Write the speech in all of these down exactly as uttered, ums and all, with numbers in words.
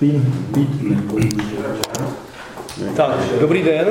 Pín, pín. Tak, dobrý den.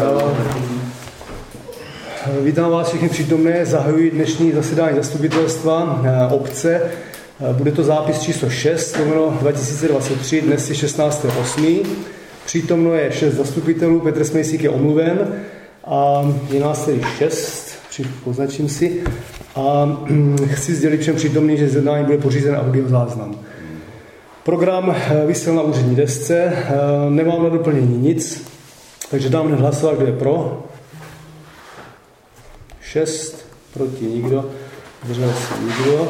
Vítám vás všechny přítomné. Zahajuji dnešní zasedání zastupitelstva obce. Bude to zápis číslo šest, dva tisíce dvacet tři, dnes je šestnáctého osmého Přítomno je šest zastupitelů, Petr Smejsík je omluven a je nás tedy šest, poznačím si. A chci sdělit všem přítomným, že jednání bude pořízen audiozáznam. Program vysel na úřední desce, nemám na doplnění nic, takže dám hned hlasovat, kdo je pro. šest, proti nikdo, zdržel se nikdo.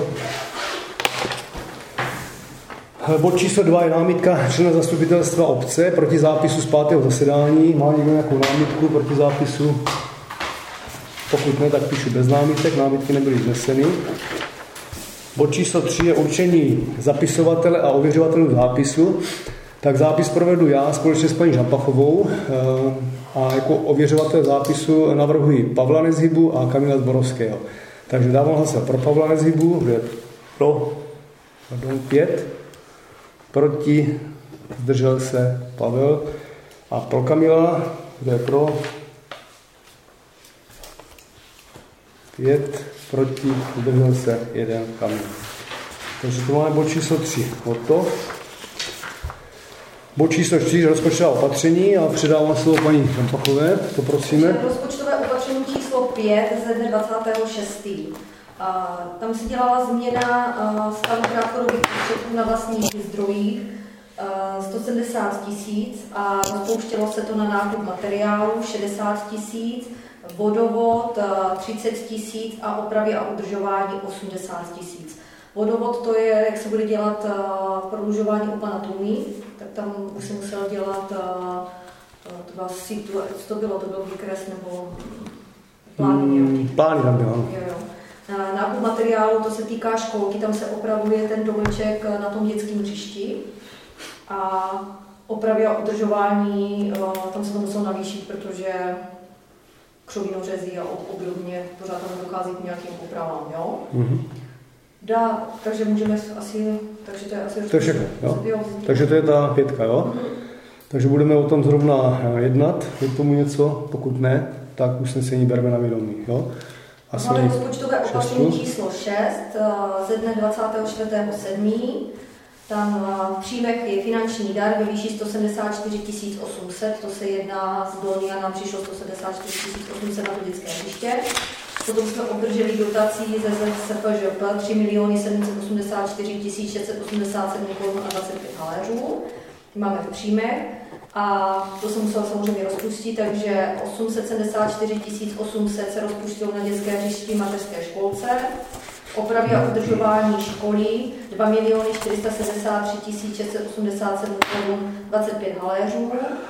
Bod číslo dva je námitka člena zastupitelstva obce proti zápisu z pátého zasedání. Má někdo nějakou námitku proti zápisu? Pokud ne, tak píšu bez námitek, námitky nebyly vzneseny. Bod číslo tři je určení zapisovatele a ověřovatelů zápisu. Tak zápis provedu já společně s paní Žampachovou a jako ověřovatel zápisu navrhuji Pavla Nezhybu a Kamila Zborovského. Takže dávám hlasovat pro Pavla Nezhybu, kdo je pro, pardon, pět, proti, zdržel se Pavel, a pro Kamila, kdo je pro, pět, proti, zdržel se jeden Kamil. Takže to máme bod číslo tři. Hotov. Bod číslo čtyři, rozpočtová opatření, a předávám slovo paní Žampachové, to prosíme. Rozpočtové opatření číslo pět ze dne dvacátého šestého Tam se dělala změna stavu krátkodobých prostředků na vlastních zdrojích sto sedmdesát tisíc a rozpouštělo se to na nákup materiálu šedesát tisíc, vodovod třicet tisíc a opravy a udržování osmdesát tisíc. Vodovod to je, jak se bude dělat prodlužování u pana Tůmy, tak tam už se musel dělat, to byla situ, co to bylo, to byl výkres nebo plány nějaký. Plány tam bylo. Nákup materiálu, to se týká školky, tam se opravuje ten domeček na tom dětském hřišti a opravy a udržování, tam se to muselo navýšit, protože křovinořezí a obdobně pořád tam dochází k nějakým opravám, jo? Mm-hmm. Dá, takže můžeme asi, takže to je asi... To je všechno, jo? Takže to je ta pětka, jo? Mm-hmm. Takže budeme o tom zrovna jednat, je k tomu něco, pokud ne, tak usnesení bereme na vědomí, jo? A máme rozpočtové opatření číslo šest ze dne dvacátého čtvrtého sedmého Tam v příjmech je finanční dar ve výši sto sedmdesát čtyři tisíc osm set, to se jedná z Dolní a nám přišlo sto sedmdesát čtyři tisíc osm set na to dětské hřiště. Potom jsme obdrželi dotací ze Z S P Ž P tři miliony sedm set osmdesát čtyři tisíc šest set osmdesát sedm korun a dvacet pět haléřů. Máme v příjmech a to se muselo samozřejmě rozpustit, takže osm set sedmdesát čtyři tisíc osm set se rozpustilo na dětské hřišti mateřské školce. Opravy a udržování školy dva miliony čtyři sta sedmdesát tři tisíc šest set osmdesát sedm korun dvacet pět haléřů,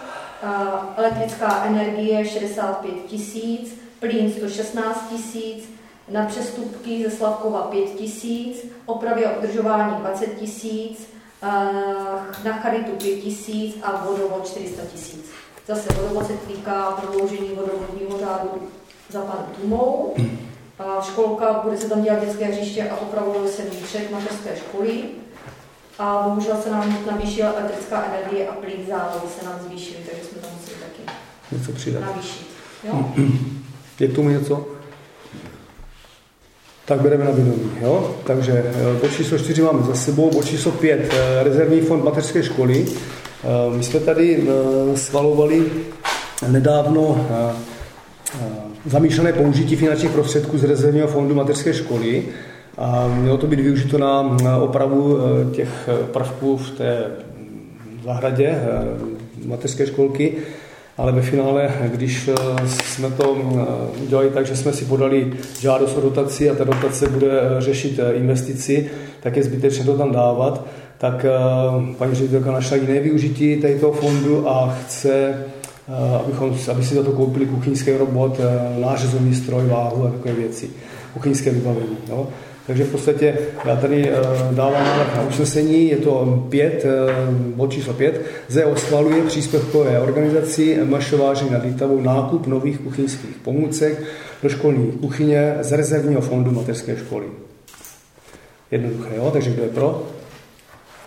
elektrická energie šedesát pět tisíc, plyn sto šestnáct tisíc, na přestupky ze Slavkova pět tisíc, opravy a udržování dvacet tisíc, na charitu pět tisíc a vodovod čtyři sta tisíc. Zase vodovod se týká prodloužení vodovodního řádu za panem Tůmou. Školka, bude se tam dělat dětské hřiště a opravuje se vnitřek mateřské školy. A bohužel se nám navýšila elektrická energie a plyn zálohy se nám zvýšily, takže jsme tam museli taky něco přidat. Navýšit. Jo? Je k tomu něco? Tak bereme na vědomí, jo? Takže bod číslo čtyři máme za sebou, bod číslo pět, rezervní fond mateřské školy. My jsme tady schvalovali nedávno zamýšlené použití finančních prostředků z rezervního fondu mateřské školy a mělo to být využito na opravu těch prvků v té zahradě mateřské školky, ale ve finále, když jsme to udělali tak, že jsme si podali žádost o dotaci a ta dotace bude řešit investici, tak je zbytečné to tam dávat, tak paní ředitelka našla jiné využití této fondu a chce, abychom, aby si za to koupili kuchyňský robot, nářezový stroj, váhu a takové věci, kuchyňské vybavení. No. Takže v podstatě já tady dávám návrh na usnesení, je to pět, bod číslo pět. Z E O schvaluje příspěvkové organizaci Mašováři nad Litavou nákup nových kuchyňských pomůcek do školní kuchyně z rezervního fondu mateřské školy. Jednoduché, jo? Takže kdo je pro?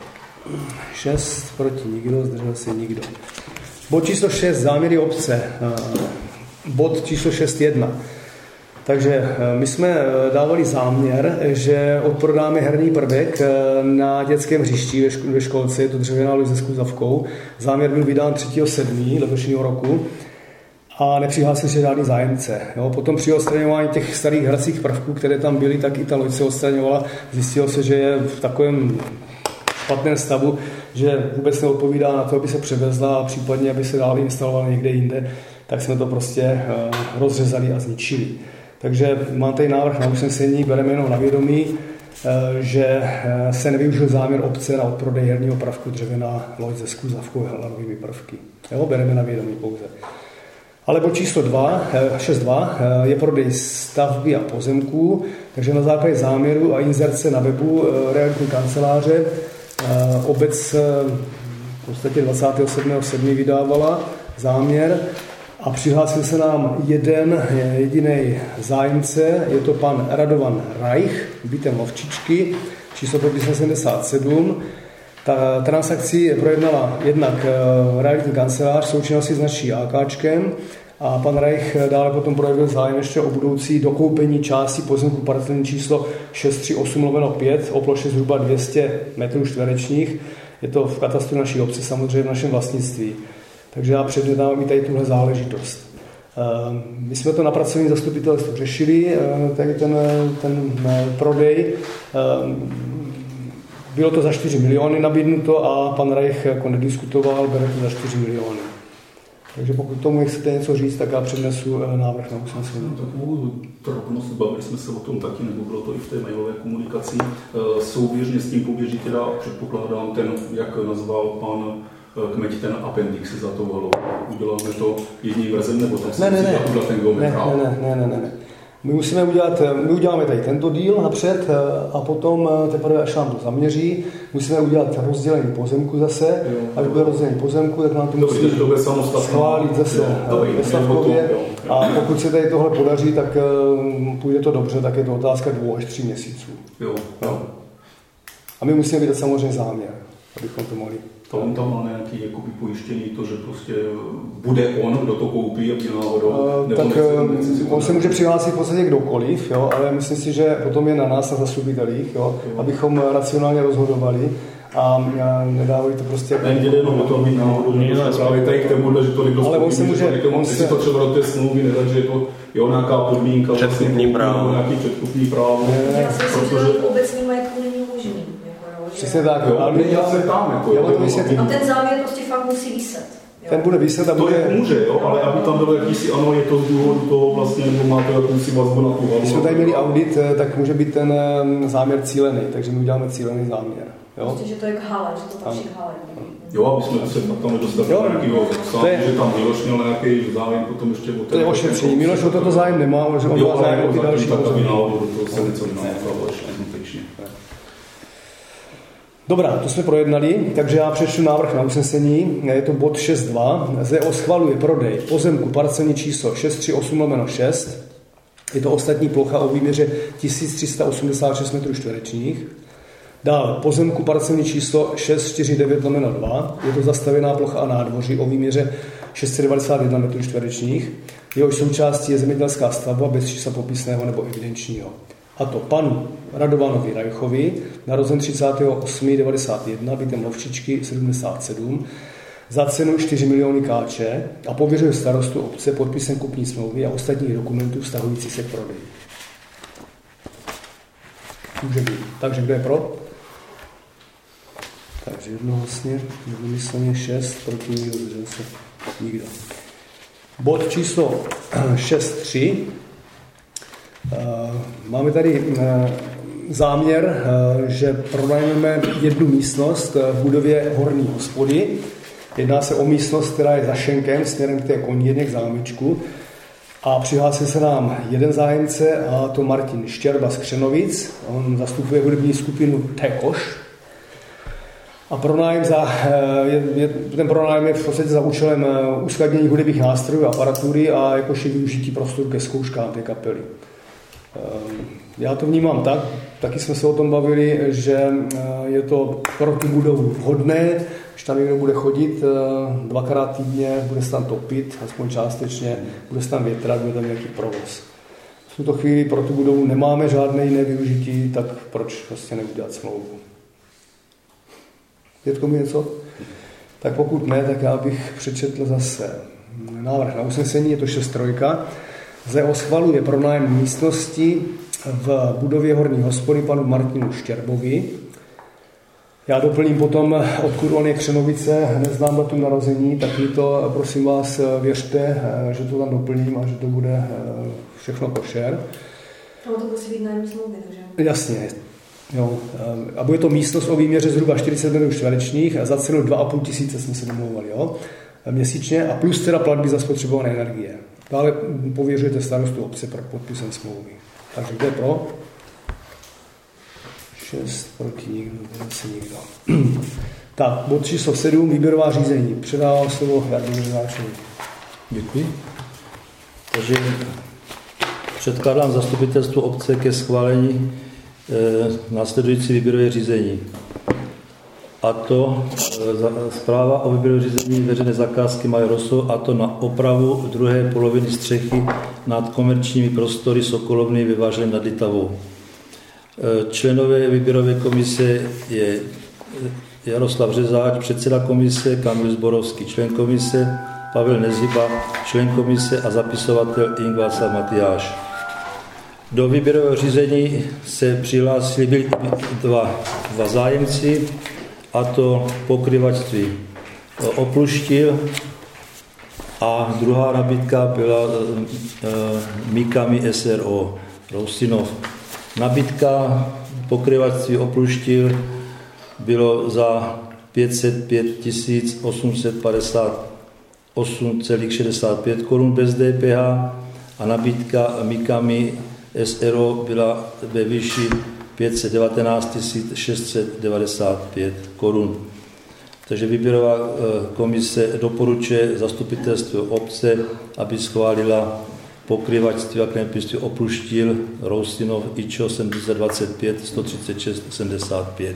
šest proti nikdo, zdržel se nikdo. Bod číslo šest, záměry obce. Bod číslo šest jedna. Takže my jsme dávali záměr, že odprodáme herní prvek na dětském hřišti ve školce, je to dřevěná loď se skluzavkou. Záměr byl vydán třetího sedmého letošního roku a nepřihlásil se žádný zájemce. Jo, potom při odstraňování těch starých hracích prvků, které tam byly, tak i ta loď se odstraňovala. Zjistilo se, že je v takovém špatném stavu, že vůbec neodpovídá na to, aby se převezla a případně, aby se dále instalovala někde jinde, tak jsme to prostě rozřezali a zničili. Takže mám tady návrh na usnesení, bereme jenom na vědomí, že se nevyužil záměr obce na odprodej herního prvku dřevěná loď se skluzavkou a hlanovými prvky. Jo, bereme na vědomí pouze. Ale bod číslo dva, šest dva je prodej stavby a pozemků, takže na základě záměru a inzerce na webu realitní kanceláře obec v podstatě dvacátého sedmého sedmého vydávala záměr a přihlásil se nám jeden jediný zájemce, je to pan Radovan Reich, bytem Lovčičky, číslo podpisem sedmdesát sedm. Ta transakci projednala jednak realitní kancelář v součinnosti s naší AKčkem a pan Reich dále potom projevil zájem ještě o budoucí dokoupení části pozemku parcelní číslo šest tři osm lomeno pět o ploše zhruba dvě stě metrů čtverečních. Je to v katastru naší obce, samozřejmě v našem vlastnictví. Takže já předjednávám i tady tuhle záležitost. My jsme to na pracovním zastupitelstvu řešili, tady ten, ten prodej. Bylo to za čtyři miliony nabídnuto a pan Reich jako nediskutoval, bere to za čtyři miliony. Takže pokud tomu chcete něco říct, tak já přednesu návrh na usnesení. No, tak mohu drobnost, bavili jsme se o tom taky, nebo bylo to i v té mailové komunikaci. Souběžně s tím poběží teda, předpokládám, ten, jak nazval pan Kmeď, ten appendix za to halo. Uděláme to jedním verzem, nebo tam ne, ne, ne. ten geometrál? Ne, ne, ne, ne, ne. My musíme udělat, my uděláme tady tento díl napřed a potom teprve, až nám to zaměří, musíme udělat rozdělení pozemku zase, jo, až bude rozdělení pozemku, tak nám to musí schválit zase ve Slavkově a pokud se tady tohle podaří, tak půjde to dobře, tak je to otázka dvou až tří měsíců. Jo. Jo. A my musíme vydat samozřejmě záměr, abychom to mohli. To on tam má nějaký jakoby pojištění, to, že prostě bude on, kdo to koupí, aby náhodou... Uh, tak nechci, nechci on se může přihlásit v podstatě kdokoliv, jo, ale myslím si, že potom je na nás, na zastupitelích, jo, jo. abychom racionálně rozhodovali a nedávali to prostě... Ne, jde jenom o to, aby náhodou právě tady k tomuhle, že to někdo ale on se může... On si to třeba do té smlouvy nedá, že je to jo, nějaká podmínka, předkupní právo, nějaký předkupní právo. Já si myslím, že obecní majetku není možný. Přesně tak, jo. Ale já se tam, jako, jo, a ten závěr prostě fakt musí vyset. Jo. Ten bude vyset a to bude... To může, jo, ale aby tam bylo jakýsi, ano, je to z důvodu toho vlastně, nebo má to jakousi vazbu na tu hlavnu. Když jsme tady měli audit, tak může být ten záměr cílený, takže my uděláme cílený záměr. Jo? Prostě, že to je k hale, že to patří k hale. Jo, aby jsme se tam nedostali do nějakého záměr, že tam Miloš měl nějaký zájem, potom ještě... To je ošetření. Miloš o toto zájem nemá, že on má zájem o ty další pozemky. Jo, ale do toho se něco nenávalo ještě zbytečně. Dobrá, to jsme projednali, takže já přečtu návrh na usnesení. Je to bod šest dva. Zde schvaluje prodej pozemku parcelní číslo šest tři osm lomeno šest. Je to ostatní plocha o výměře tisíc tři sta osmdesát šest metrů čtverečních. Dál pozemku parcelní číslo šest čtyři devět lomeno dva. Je to zastavěná plocha a nádvoří o výměře šest set devadesát jedna metrů čtverečních. Jehož součástí je zemědělská stavba bez čísla popisného nebo evidenčního. A to panu Radovanovi Reichovi, narozen třicátého osmého devadesát jedna, bytem Lovčičky sedmdesát sedm, za cenu čtyři miliony káče a pověřuje starostu obce podpisem kupní smlouvy a ostatních dokumentů vztahující se k prodeji. Může být. Takže kdo je pro? Takže jednohlasně, jednomyslně šest, proti nikdo, zdržel se nikdo. Bod číslo šest tři. Máme tady záměr, že pronajmeme jednu místnost v budově horní hospody. Jedná se o místnost, která je za šenkem směrem k té konírně, k zámečku. A přihlásil se nám jeden zájemce, a to Martin Štěrba z Křenovic. On zastupuje hudební skupinu Tekoš. A pronájem za, je, je, ten pronájem je v podstatě za účelem uskladnění hudebních nástrojů a aparatury a jakož je využití prostoru ke zkouškám té kapely. Já to vnímám tak, taky jsme se o tom bavili, že je to pro tu budovu vhodné, když tam někdo bude chodit dvakrát týdně, bude se tam topit, aspoň částečně, bude se tam větrat, bude tam nějaký provoz. V tuto chvíli pro tu budovu nemáme žádné jiné využití, tak proč vlastně neudělat smlouvu? Je to mi něco? Tak pokud ne, tak já bych přečetl zase návrh na usnesení, je to šest trojka. Z E O schvaluje pronájem místnosti v budově Horní hospody panu Martinu Štěrbovi. Já doplním potom, odkud on je Křenovice, neznám datum narození, tak mi to, prosím vás, věřte, že to tam doplním a že to bude všechno košer. No to musí být nájemní smlouvy, takže? Jasně. Jo. A bude to místnost o výměře zhruba čtyřicet metrů čtverečních a za cenu dva a půl tisíce jsme se domlouvali, jo? Měsíčně a plus teda platby za spotřebované energie. Dále pověřujete starostu obce pro podpisem smlouvy. Takže kde pro? šest proti nikdo, zase nikdo. Tak, bod číslo sedm, výběrová řízení. Předávám slovo Jardovi Záčovi. Děkuji. Takže předkládám zastupitelstvu obce ke schválení e, následující výběrové řízení. A to e, zpráva o výběrové řízení veřejné zakázky mají rozsah, a to na opravu druhé poloviny střechy nad komerčními prostory Sokolovny vyvážené nad Litavou. E, členové výběrové komise je Jaroslav Řezáč, předseda komise, Kamil Zborovský, člen komise, Pavel Neziba, člen komise a zapisovatel Ingváclav Matyáš. Do výběrového řízení se přihlásili byli dva, dva zájemci, a to pokryvačství Opluštil a druhá nabídka byla e, Mikami S R O Rousinov. Nabídka pokryvačství Opluštil bylo za pět set pět tisíc osm set padesát osm celá šedesát pět korun bez D P H a nabídka Mikami S R O byla ve výši pět set devatenáct tisíc šest set devadesát pět korun. Takže výběrová komise doporučuje zastupitelstvu obce, aby schválila pokryvačství a klenotnictví Opluštil Rousinov I Č O sedm dvacet pět sto třicet šest sedmdesát pět.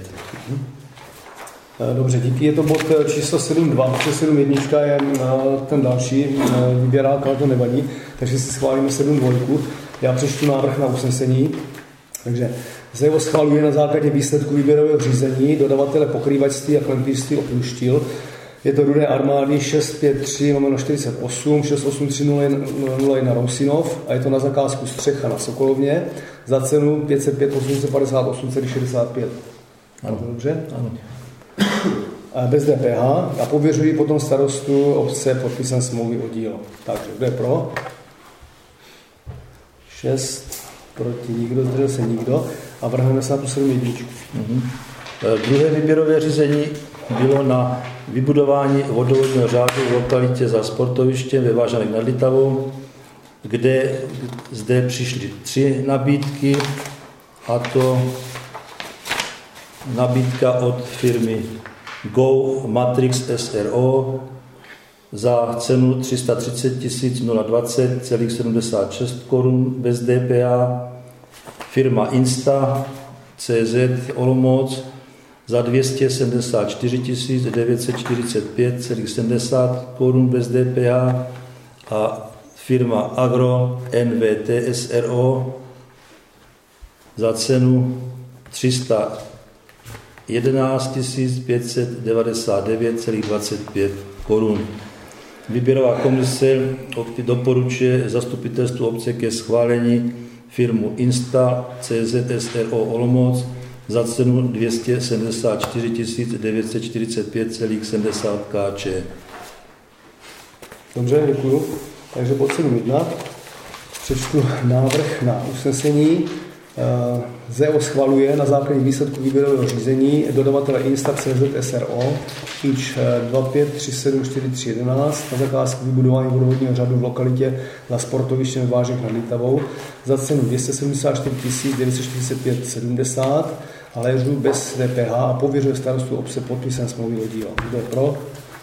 Dobře, díky. Je to bod číslo sedm dva, protože sedm jedna je ten další výběrák, ale to nevadí, takže si schválíme sedm dva. Já přečtu návrh na usnesení. Takže Z E O schvaluje na základě výsledku výběrového řízení dodavatele pokrývačství a klenotnictví Opluštil. Je to Rudé armády šest pět tři lomeno čtyřicet osm šest osm tři nula jedna Rousinov a je to na zakázku střecha na Sokolovně za cenu pět set pět osm set padesát osm celá šedesát pět. Ano. Dobře? Ano. Bez D P H a pověřují potom starostu obce podpisem smlouvy o dílo. Takže kdo je pro? šest proti nikdo, zdržel se nikdo a vrhneme se na tu sedm jedničku. Mhm. Druhé výběrové řízení bylo na vybudování vodovodního řádu v lokalitě za sportovištěm ve Vážanech nad Litavou, kde zde přišly tři nabídky, a to nabídka od firmy Go Matrix S R O za cenu tři sta třicet tisíc dvacet celá sedmdesát šest korun bez D P H, firma Insta C Z Olomouc za dvě stě sedmdesát čtyři tisíc devět set čtyřicet pět celá sedmdesát korun bez D P H a firma Agro N V T S R O za cenu tři sta jedenáct tisíc pět set devadesát devět celá dvacet pět korun. Výběrová komise doporučuje zastupitelstvu obce ke schválení firmu Insta C Z S R O Olomouc za cenu dvě stě sedmdesát čtyři tisíc devět set čtyřicet pět celá sedmdesát Kč. Dobře, děkuju. Takže bod sedm jedna. Přečtu návrh na usnesení. Z E O schvaluje na základě výsledku výběrového řízení dodavatele Insta C Z S R O I Č dva pět tři sedm čtyři tři jedenáct na zakázku vybudování vodovodního řádu v lokalitě na sportovištěm Vážek nad Litavou za cenu dvě stě sedmdesát čtyři tisíc devět set čtyřicet pět sedmdesát a léžu bez D P H a pověřuje starostu obce podpisem smlouvy o dílo. Kdo je pro?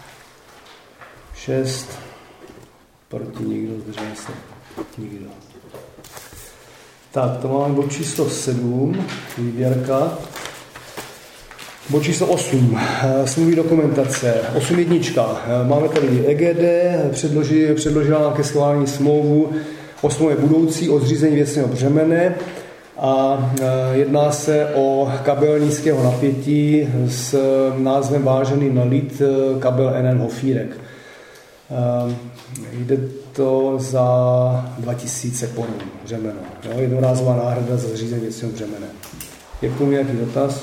šest. Proti nikdo, zdržel se nikdo. Tak, to máme bod číslo sedm, výběrka. Bod číslo osm, smluvní dokumentace, osm jednička. Máme tady E G D, předloži, předložila nám ke schválení smlouvu o smlouvě budoucí o zřízení věcného břemene a jedná se o kabel nízkého napětí s názvem vážený na lid kabel N N Hofírek. Jde to za dva tisíce korun břemeno. Jo, jednorázová náhrada za zřízení věcného břemene. Je k tomu nějaký dotaz?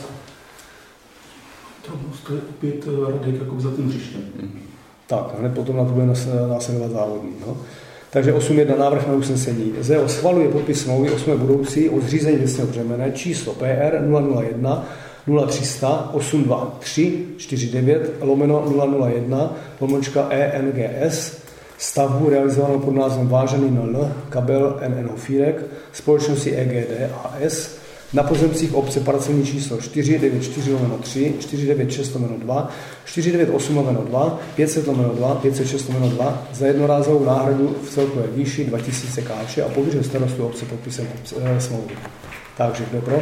To je opět Radek jako za tím hřištěm. Tak, hned potom na to bude následovat závodný. No. Takže osm jedna návrh na usnesení. Z E O schvaluje podpis smlouvy o smlouvě budoucí o zřízení věcného břemene číslo P R nula nula jedna nula tři sta osm dva tři čtyři devět lomeno nula nula jedna pomlčka E N G S stavbu realizovanou pod názvem vážený na L kabel N N Hofírek společnosti E G D A S na pozemcích obce parcelní číslo čtyři devět čtyři lomeno tři, čtyři devět šest lomeno dva, čtyři devět osm lomeno dva, pět set lomeno dva, pět set šest lomeno dva za jednorázovou náhradu v celkové výši dva tisíce káče a pověřil starostu obce podpisem smlouvy. Takže kdo je pro?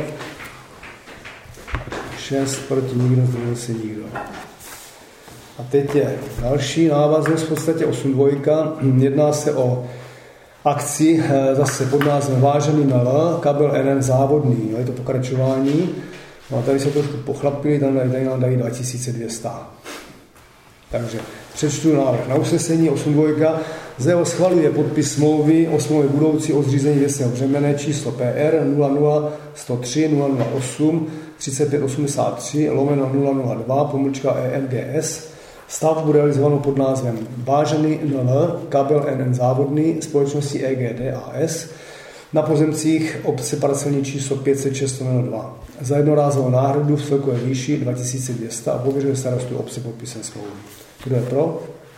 šest proti nikdo, zdržel se nikdo. A teď je další návaznost, v podstatě osm dvojka. Jedná se o akci zase pod názvem vážený na L, kabel N N závodný. Jo, je to pokračování. No a tady se trošku pochlapili, tam tady nám dají dva tisíce dvě stě. Takže přečtu návrh na usnesení osm dvojka. Z E O schvaluje podpis smlouvy o smlouvě budoucí o zřízení věcného břemene číslo P R nula nula sto tři nula nula osm třicet pět osmdesát tři lomeno nula nula dva pomlčka E N G S stavbu realizovanou pod názvem vážený N L kabel N N závodný společnosti E G D A S na pozemcích obce parcelní číslo pět set šest lomeno dva za jednorázovou náhradu v celkové výši dva tisíce dvě stě a pověřuje starostu obce podpisem smlouvy. Kdo je pro?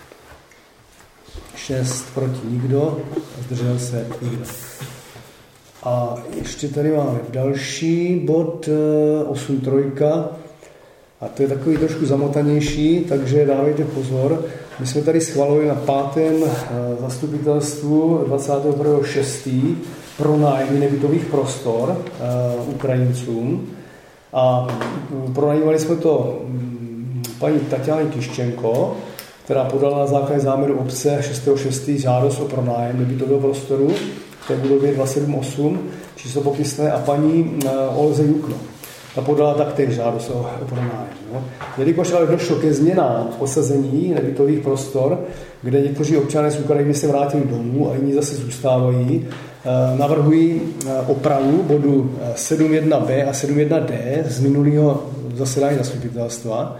šest proti nikdo, zdržel se nikdo. A ještě tady máme další bod osm trojka a to je takový trošku zamotanější, takže dávejte pozor. My jsme tady schvalovali na pátém zastupitelstvu dvacátého prvního šestého pronájem nebytových prostor Ukrajincům a pronajímali jsme to paní Tatiany Kiščenko, která podala na základě záměru obce šestého šestého žádost o pronájem nebytového prostoru v té budově dva sedm osm, číslo popisné, a paní Olze Jukno. Ta podala taktéž žádost o, o pronájem. No. Jelikož ale došlo ke změnám v osazení nebytových prostor, kde někteří občané z Ukrajiny se vrátili domů a jiní zase zůstávají, navrhují opravu bodu sedm jedna B a sedm jedna D z minulého zasedání zastupitelstva.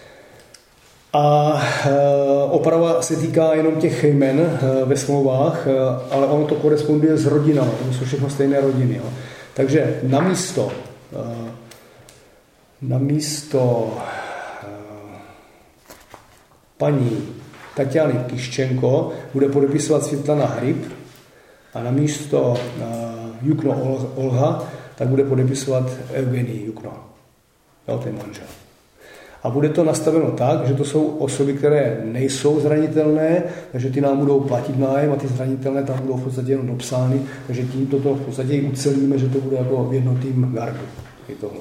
A oprava se týká jenom těch jmen ve smlouvách, ale ono to koresponduje s rodinami, to jsou všechno stejné rodiny. Jo. Takže namísto, namísto paní Tatiany Kiščenko bude podepisovat Světlana Hryb a namísto Jukno Olha tak bude podepisovat Evgenij Jukno. Jo, to je manžel. A bude to nastaveno tak, že to jsou osoby, které nejsou zranitelné, takže ty nám budou platit nájem a ty zranitelné tam budou v podstatě jenom dopsány, takže tím toto v podstatě i ucelíme, že to bude jako v jednotým gardu. Je tohle.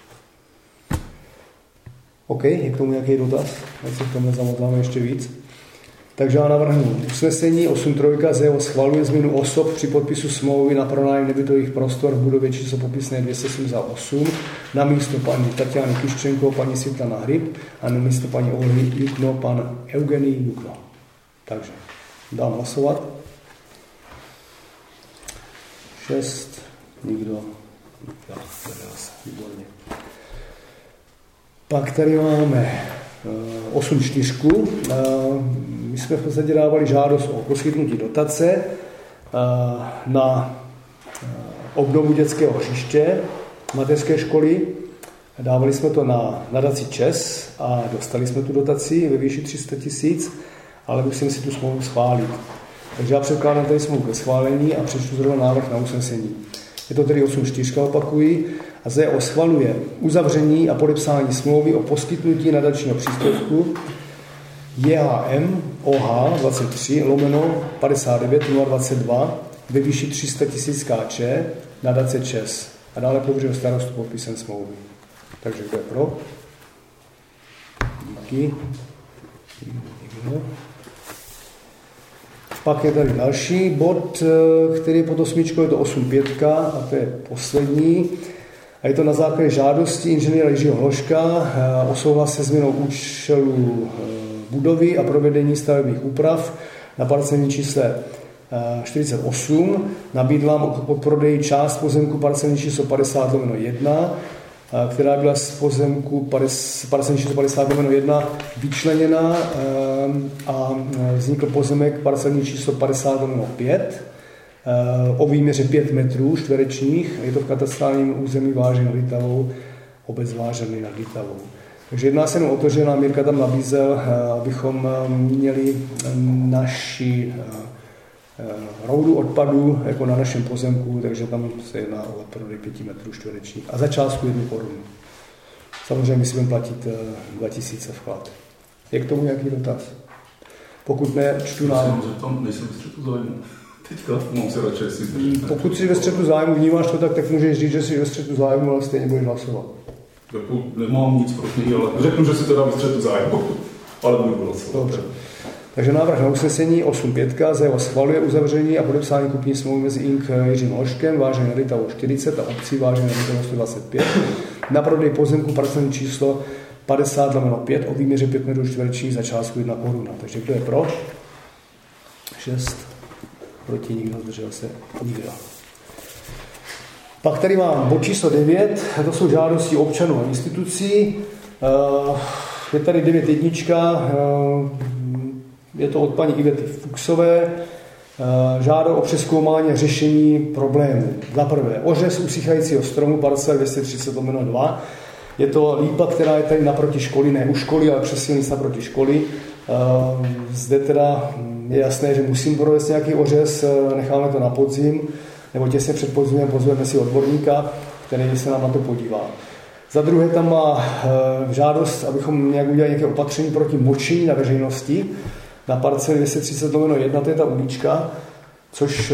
OK, je k tomu nějaký dotaz? Ať se k tomu zamotáme ještě víc. Takže já navrhnu usnesení osm trojka Z E O schvaluje změnu osob při podpisu smlouvy na pronájem nebytových prostor v budově číslo popisné dvě set sedmdesát osm na místo paní Tatiany Kiščenko, paní Světlana Hryb a na místo paní Olhy Jukno, pan Evgenij Jukno. Takže dám hlasovat. šest, nikdo. Já, výborně. Pak tady máme osm čtyřku. My jsme v podstatě dávali žádost o poskytnutí dotace na obnovu dětského hřiště mateřské školy. Dávali jsme to na nadaci ČES a dostali jsme tu dotaci ve výši tři sta tisíc, ale musím si tu smlouvu schválit. Takže já předkládám tady smlouvu ke schválení a přečtu zrovna návrh na usnesení. Je to tedy osm čtyřka, opakuji. A Z E O schvaluje uzavření a podepsání smlouvy o poskytnutí nadačního příspěvku J H M O H dvacet tři lomeno padesát devět nula dvacet dva ve výši tři sta tisíc K Č nadace ČES. A dále pověřil starostu podpisem smlouvy. Takže kdo je pro? Díky. Pak je tady další bod, který je pod osmičkou, je to osm pět a to je poslední. A je to na základě žádosti inženýra Jiřího Hloška o souhlas se změnou účelu budovy a provedení stavebních úprav na parcelní čísle čtyřicet osm. Nabídla od prodeji část pozemku parcelní číslo padesát lomeno jedna, která byla z pozemku parcelní číslo padesát lomeno jedna vyčleněna a vznikl pozemek parcelní číslo padesát lomeno pět o výměře pět metrů čtverečních. Je to v katastrálním území Vážny nad Vltavou, obec Vážny nad Vltavou. Takže jedná se jenom o to, že nám Jirka tam nabízel, abychom měli naši roudu odpadu jako na našem pozemku, takže tam se jedná o prodej pěti metrů čtverečních a za částku jednu korunu. Samozřejmě musíme platit dva tisíce vklad. Je k tomu nějaký dotaz? Pokud ne, čtu nám. Tam nejsem ve střetu zájmu. Teďka mám se radši si Pokud jsi ve střetu zájmu, vnímáš to tak, tak můžeš říct, že jsi ve střetu zájmu, ale stejně budeš hlasovat. Jako nemám nic proti, ale řeknu, že si teda ve střetu zájmu, ale budu hlasovat. Dobře. Takže návrh na usnesení osm pět za jeho schvaluje uzavření a podepsání kupní smlouvy mezi Ing. Jiřím Hloškem, Vážený nad Vltavou čtyřicet a obcí Vážený nad Vltavou sto dvacet pět na prodej pozemku parcelní číslo padesát lomeno pět o výměře pět metrů čtverečních za částku jedna koruna. Takže kdo je pro? šest. Proti nikdo, zdržel se nikdo. Pak tady mám bod číslo devět, to jsou žádosti občanů a institucí. Je tady devět jednička, je to od paní Ivety Fuchsové. Žádá o přezkoumání a řešení problémů. Za prvé, ořez usychajícího stromu parcel dvě stě třicet lomeno dva. Je to lípa, která je tady naproti školy, ne u školy, ale přes silnic naproti školy. Zde teda je jasné, že musím provést nějaký ořez, necháme to na podzim, nebo těsně před podzimem pozveme si odborníka, který se nám na to podívá. Za druhé tam má žádost, abychom nějak udělali nějaké opatření proti močení na veřejnosti. Na parceli dvě stě třicet lomeno jedna, to je ta ulička, což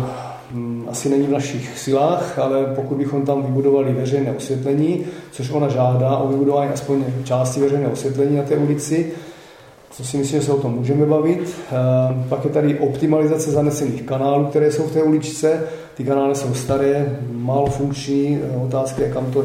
hm, asi není v našich silách, ale pokud bychom tam vybudovali veřejné osvětlení, což ona žádá o vybudování aspoň části veřejného osvětlení na té ulici, co si myslím, že se o tom můžeme bavit. E, pak je tady optimalizace zanesených kanálů, které jsou v té uličce. Ty kanály jsou staré, málo funkční, otázka je, kam to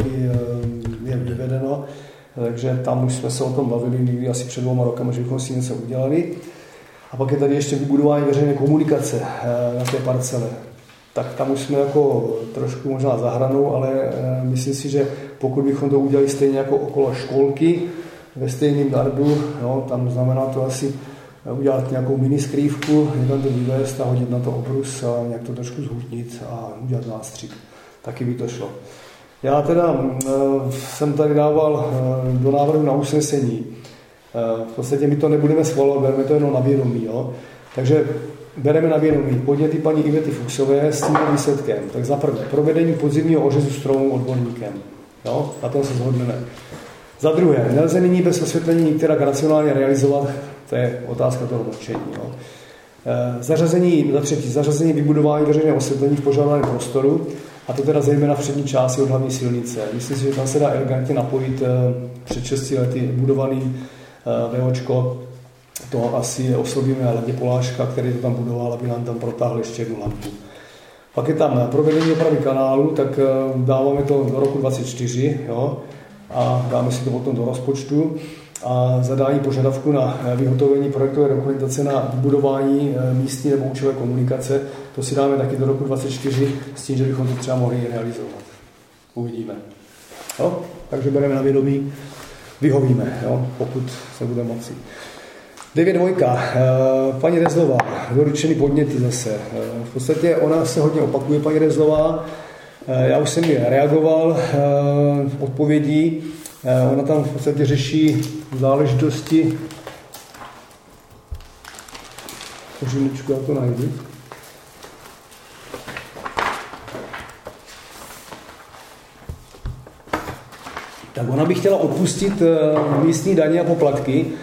je vyvedeno. Takže tam už jsme se o tom bavili někdy asi před dvěma rokama, že bychom si něco udělali. A pak je tady ještě vybudování veřejné komunikace na té parcele. Tak tam už jsme jako trošku možná za hranou, ale myslím si, že pokud bychom to udělali stejně jako okolo školky, ve stejném dardu, no, tam znamená to asi udělat nějakou miniskrývku, někam to vyvést a hodit na to obrus a nějak to trošku zhutnit a udělat nástřik. Taky by to šlo. Já teda e, jsem tady dával e, do návrhu na usnesení. E, v podstatě my to nebudeme schvalovat, bereme to jenom na vědomí. Jo? Takže bereme na vědomí podněty paní Ivety Fuchsové s tím výsledkem. Tak za prvé, provedení podzimního ořezu stromů odborníkem. Jo? Na tom se shodneme. Za druhé, nelze nyní bez osvětlení některá racionálně realizovat, to je otázka toho mlčení. Jo? E, zařazení, za třetí, zařazení vybudování veřejného osvětlení v požadovaném prostoru, a to teda zejména v přední části od hlavní silnice. Myslím si, že tam se dá elegantně napojit před šesti lety budovaný VOčko. To asi oslovíme Ledě Poláška, který to tam budoval, aby nám tam protáhl ještě jednu lampu. Pak je tam provedení opravy kanálu, tak dáváme to do roku dvacet čtyři, jo, a dáme si to potom do rozpočtu. A zadání požadavku na vyhotovení projektové dokumentace na budování místní nebo účelové komunikace, to si dáme taky do roku dvacet čtyři s tím, že bychom to třeba mohli realizovat. Uvidíme. Jo? Takže bereme na vědomí, vyhovíme, jo? Pokud se bude moci. devět dvojka. Paní Rezlová, doručený podněty zase. V podstatě ona se hodně opakuje, paní Rezlová. Já už jsem ji reagoval v odpovědí. Ona tam v podstatě řeší záležitosti. Pořádečku, já to najdu. Tak ona by chtěla odpustit místní daně a poplatky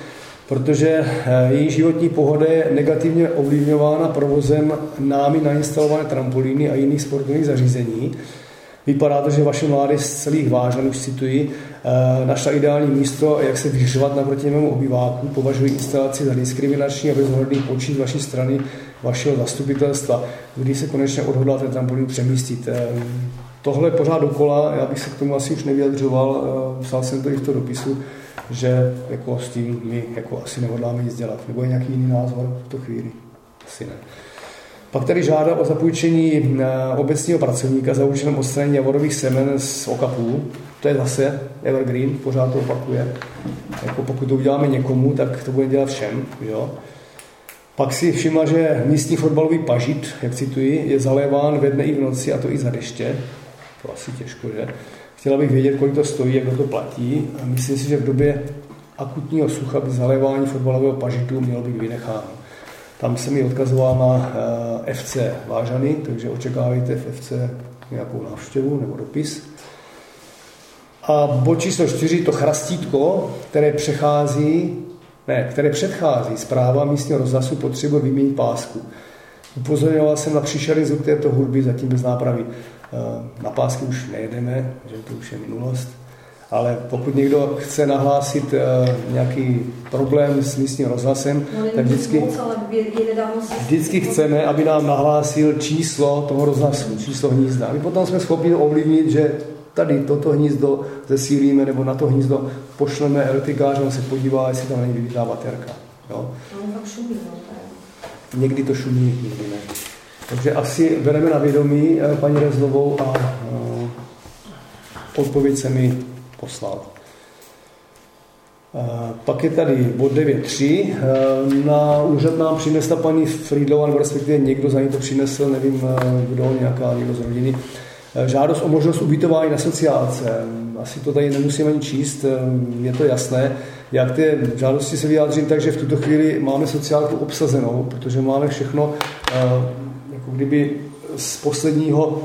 protože její životní pohoda je negativně ovlivňována provozem námi nainstalované trampolíny a jiných sportovních zařízení. Vypadá to, že vaše mládež z celých Vážan, už cituji, našla ideální místo, jak se vyhřvat naproti mému obyváku, považuji instalaci za diskriminační a bezohledný počin z vaší strany, vašeho zastupitelstva, kdy se konečně odhodláte trampolínu přemístit. Tohle pořád dokola, já bych se k tomu asi už nevyjadřoval, psal jsem to i v tom dopisu, že jako s tím my jako asi nehodláme nic dělat. Nebo je nějaký jiný názor v tu chvíli? Asi ne. Pak tady žádá o zapůjčení obecního pracovníka za účelem odstranění javorových semen z okapů. To je zase evergreen, pořád to opakuje. Jako pokud to uděláme někomu, tak to bude dělat všem. Jo? Pak si všimla, že místní fotbalový pažit, jak cituji, je zaléván ve dne i v noci, a to i za deště. To asi těžko, že? Chtěla bych vědět, kolik to stojí, jak to platí. Myslím si, že v době akutního sucha by zalévání fotbalového pažitu mělo být vynecháno. Tam se mi odkazoval na F C Vážany, takže očekávejte v F C nějakou návštěvu nebo dopis. A bod číslo čtyři, to chrastítko, které přechází, ne, které předchází zpráva místního rozhlasu, potřebuje vyměnit pásku. Upozorňoval jsem na příšerný zvuk této hudby, zatím bez nápravy. Na pásky už nejedeme, že to už je minulost. Ale pokud někdo chce nahlásit uh, nějaký problém s místním rozhlasem, no, tak vždycky, moc, vždycky chceme, aby nám nahlásil číslo toho rozhlasu, číslo hnízda. A my potom jsme schopni ovlivnit, že tady toto hnízdo zesílíme, nebo na to hnízdo pošleme elektrikáře, on se podívá, jestli tam není vybitá baterka. Jo? No, tak šumí, no, někdy to šumí, někdy ne. Takže asi bereme na vědomí paní Rezlovou a uh, odpověď se mi poslal. Pak je tady bod devět tři. Na úřad nám přinesla paní Friedlová, nebo respektive někdo za ní to přinesl, nevím kdo, nějaká někdo z rodiny, žádost o možnost ubytování na sociálce. Asi to tady nemusím ani číst, je to jasné. Já k té žádosti se vyjádřím tak, že v tuto chvíli máme sociálku obsazenou, protože máme všechno, jako kdyby z posledního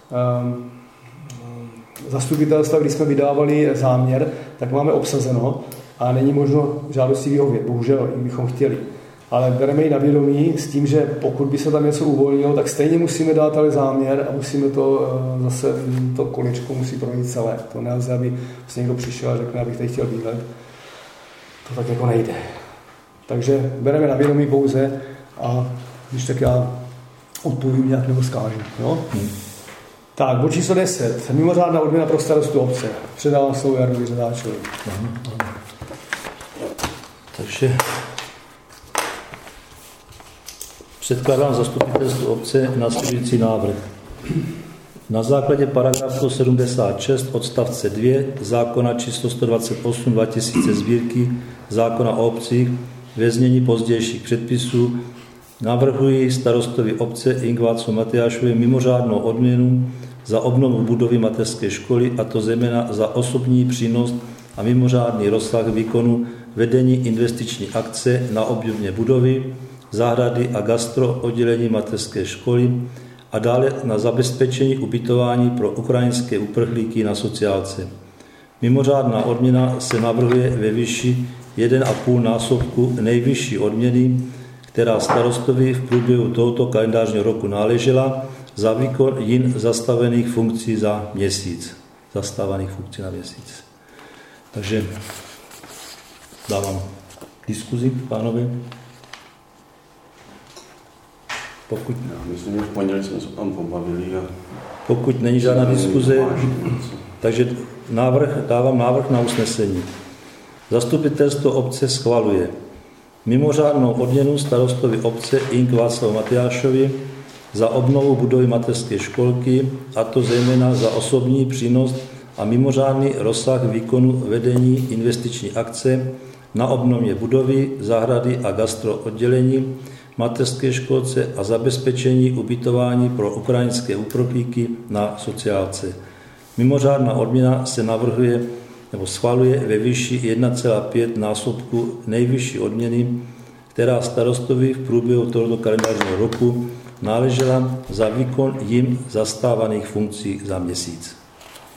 zastupitelstva, když jsme vydávali záměr, tak máme obsazeno a není možno žádosti vyhovět. Bohužel, i bychom chtěli. Ale bereme ji na vědomí s tím, že pokud by se tam něco uvolnilo, tak stejně musíme dát ale záměr a musíme to zase, to kolečko musí projít celé. To nelze, aby se někdo přišel a řekne, abych tady chtěl výhled. To tak jako nejde. Takže bereme na vědomí pouze a když tak já odpovím nějak nebo zkážu. Jo? Hmm. Tak, bod číslo deset. Mimořádná odměna pro starostu obce. Předávám slovo Jardovi Ředáčovi. Takže předkládám zastupitelstvu obce následující návrh. Na základě paragrafu sedmdesát šest odstavce dva zákona číslo sto dvacet osm dva tisíce sbírky zákona o obcích ve znění pozdějších předpisů navrhuji starostovi obce Ingvácu Matyášovi mimořádnou odměnu za obnovu budovy mateřské školy, a to zejména za osobní přínos a mimořádný rozsah výkonu vedení investiční akce na obdobě budovy, zahrady a gastro oddělení mateřské školy a dále na zabezpečení ubytování pro ukrajinské uprchlíky na sociálce. Mimořádná odměna se navrhuje ve výši jeden a půl násobku nejvyšší odměny, která starostovi v průběhu tohoto kalendářního roku náležela za výkon jin zastavených funkcí za měsíc. Zastávaných funkcí na měsíc. Takže dávám diskuzi, pánovi. Pokud, Já myslím, že v pondělí jsme se tam pobavili. A... Pokud není žádná diskuze, takže návrh, dávám návrh na usnesení. Zastupitelstvo obce schvaluje mimořádnou odměnu starostovi obce Ing. Václavu Matyášovi za obnovu budovy mateřské školky, a to zejména za osobní přínos a mimořádný rozsah výkonu vedení investiční akce na obnově budovy, zahrady a gastro oddělení mateřské školce a zabezpečení ubytování pro ukrajinské uprchlíky na sociálce. Mimořádná odměna se navrhuje nebo schvaluje ve výši jedna celá pět násobku nejvyšší odměny, která starostovi v průběhu tohoto kalendářního roku náležela za výkon jim zastávaných funkcí za měsíc.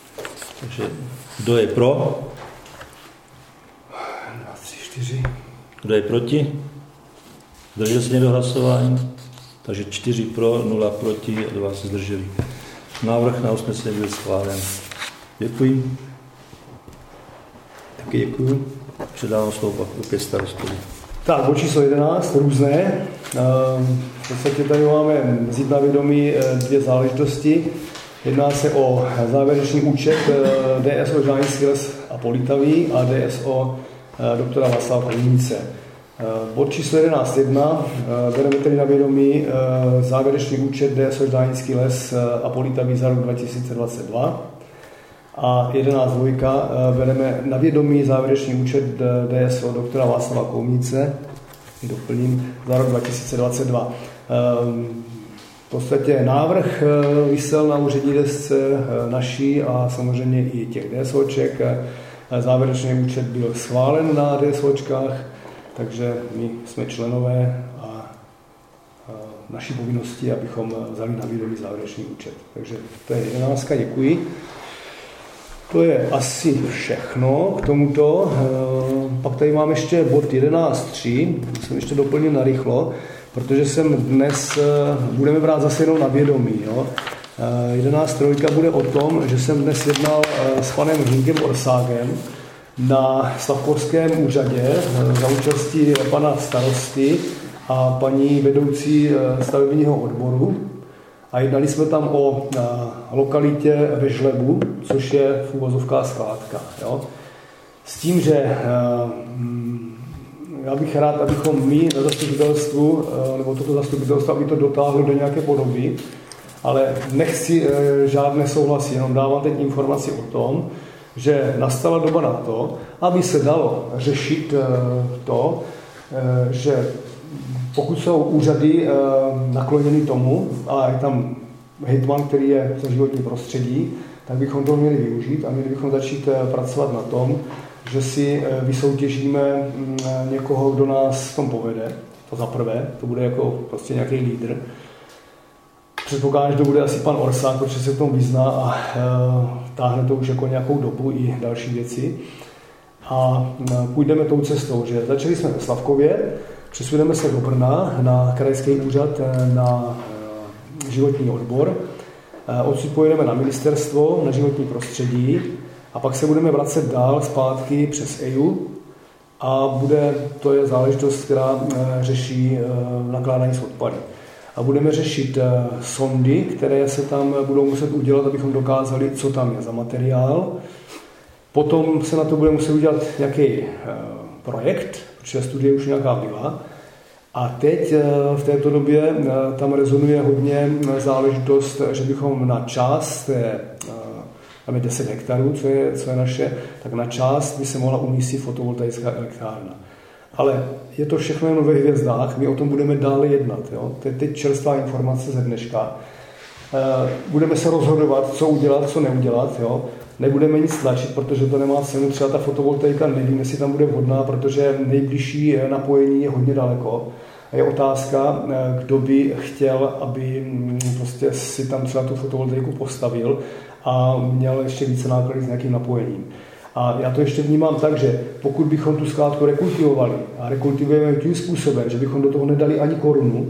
Takže kdo je pro? Dva, tři, čtyři, Kdo je proti? Zdržel se někdo hlasování? Takže čtyři pro, nula proti a dva se zdrželi. Návrh na usnesení byl schválen. Děkuji. Taky děkuji. Předávám slovo opět starostovi. Tak, bod číslo jedenáct, různé. V podstatě tady máme vzít na vědomí dvě záležitosti. Jedná se o závěrečný účet D S O Žáňský les a Politavý a D S O doktora Václava Kolínice. Bod číslo jedenáct jedna. Bereme tedy na vědomí závěrečný účet D S O Žáňský les a Politavý za rok dva tisíce dvacet dva. A jedenáct dvojka bereme na vědomí závěrečný účet D S O doktora Václava Kolínice, doplním, za rok dva tisíce dvacet dva. V podstatě návrh visel na úřední desce naší a samozřejmě i těch DSOček. Závěrečný účet byl schválen na DSOčkách, takže my jsme členové a naší povinnosti, abychom vzali na vědomí závěrečný účet. Takže to je jedenáctka, děkuji. To je asi všechno k tomuto. Pak tady mám ještě bod jedenáct tři, jsem ještě doplnil narychlo, protože jsem dnes, budeme brát zase jenom na vědomí. Jo. jedenáct trojka bude o tom, že jsem dnes jednal s panem Hinkem Orságem na Slavkovském úřadě za účastí pana starosty a paní vedoucí stavebního odboru. A jednali jsme tam o lokalitě ve Žlebu, což je v uvozovkách skládka. Jo. S tím, že já bych rád, abychom my na zastupitelstvu, nebo toto zastupitelstvo, aby to dotáhlo do nějaké podoby, ale nechci žádné souhlasy, jenom dávám teď informaci o tom, že nastala doba na to, aby se dalo řešit to, že pokud jsou úřady nakloněny tomu, a je tam hejtman, který je za životní prostředí, tak bychom to měli využít a měli bychom začít pracovat na tom, že si vysoutěžíme někoho, kdo nás v tom povede. To za prvé, to bude jako prostě nějaký lídr. Předpokládám, že to bude asi pan Orsák, protože se v tom vyzná a táhne to už jako nějakou dobu i další věci. A půjdeme tou cestou, že začali jsme ve Slavkově, přesuneme se do Brna na krajský úřad na životní odbor. Odsud pojedeme na ministerstvo, na životní prostředí a pak se budeme vracet dál zpátky přes E U a bude, to je záležitost, která řeší nakládání s odpady. A budeme řešit sondy, které se tam budou muset udělat, abychom dokázali, co tam je za materiál. Potom se na to bude muset udělat nějaký projekt, protože studie už nějaká byla. A teď v této době tam rezonuje hodně záležitost, že bychom na část, tam je deset hektarů, co je, co je naše, tak na část by se mohla umístit fotovoltaická elektrárna. Ale je to všechno jen ve hvězdách, my o tom budeme dále jednat. Jo? To je teď čerstvá informace ze dneška. Budeme se rozhodovat, co udělat, co neudělat. Jo? Nebudeme nic tlačit, protože to nemá cenu. Třeba ta fotovoltaika, nevím, jestli tam bude vhodná, protože nejbližší napojení je hodně daleko. A je otázka, kdo by chtěl, aby prostě si tam třeba tu fotovoltaiku postavil a měl ještě více náklady s nějakým napojením. A já to ještě vnímám tak, že pokud bychom tu skládku rekultivovali a rekultivujeme tím způsobem, že bychom do toho nedali ani korunu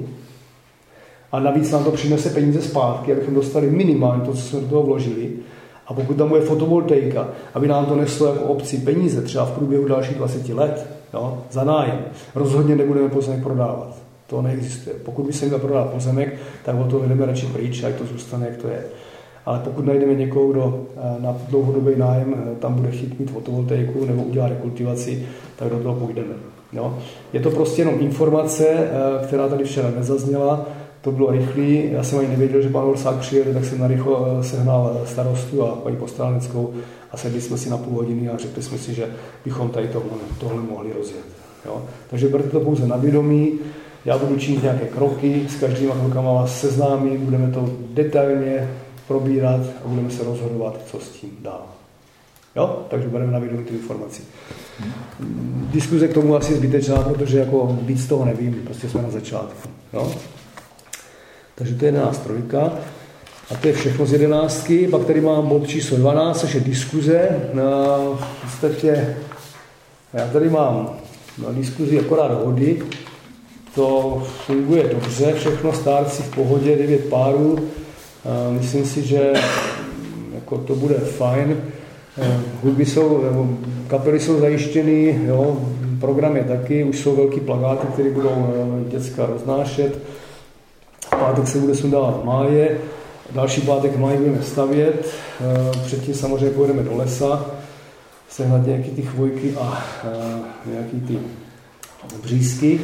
a navíc nám to přinese peníze zpátky, abychom dostali minimálně to, co jsme do toho vložili, a pokud tam bude fotovoltaika, aby nám to neslo jako obci peníze, třeba v průběhu dalších dvacet let, jo, za nájem, rozhodně nebudeme pozemek prodávat. To neexistuje. Pokud by se měl prodávat pozemek, tak o to jdeme radši pryč, ať to zůstane, jak to je. Ale pokud najdeme někoho, kdo na dlouhodobý nájem tam bude chtít mít fotovoltaiku nebo udělá rekultivaci, tak do toho půjdeme. Jo. Je to prostě jenom informace, která tady včera nezazněla. To bylo rychlý, já jsem ani nevěděl, že pan Orsák přijede, tak jsem narychlo sehnal starostu a paní Postráleckou a sedli jsme si na půl hodiny a řekli jsme si, že bychom tady tohle, tohle mohli rozjet. Jo? Takže berte to pouze na vědomí, já budu činit nějaké kroky, s každýma krokama vás seznámím, budeme to detailně probírat a budeme se rozhodovat, co s tím dál. Jo? Takže budeme na vědomí tu informaci. Diskuze k tomu asi zbytečná, protože jako víc toho nevím, prostě jsme na začátku. Jo? Takže to je jedenáct trojka. A to je všechno z jedenáctky. Pak tady mám bod číslo dvanáct, což je diskuze. V podstatě já tady mám na diskuzi akorát hody. To funguje dobře, všechno stárci v pohodě, devět párů. Myslím si, že jako to bude fajn. Hudby jsou, kapely jsou zajištěny, jo, program je taky, už jsou velký plakáty, které budou děcka roznášet. V pátek se bude sundávat máje, další pátek v máji budeme stavět, předtím samozřejmě pojedeme do lesa, sehnat nějaký ty chvojky a nějaký ty břízky.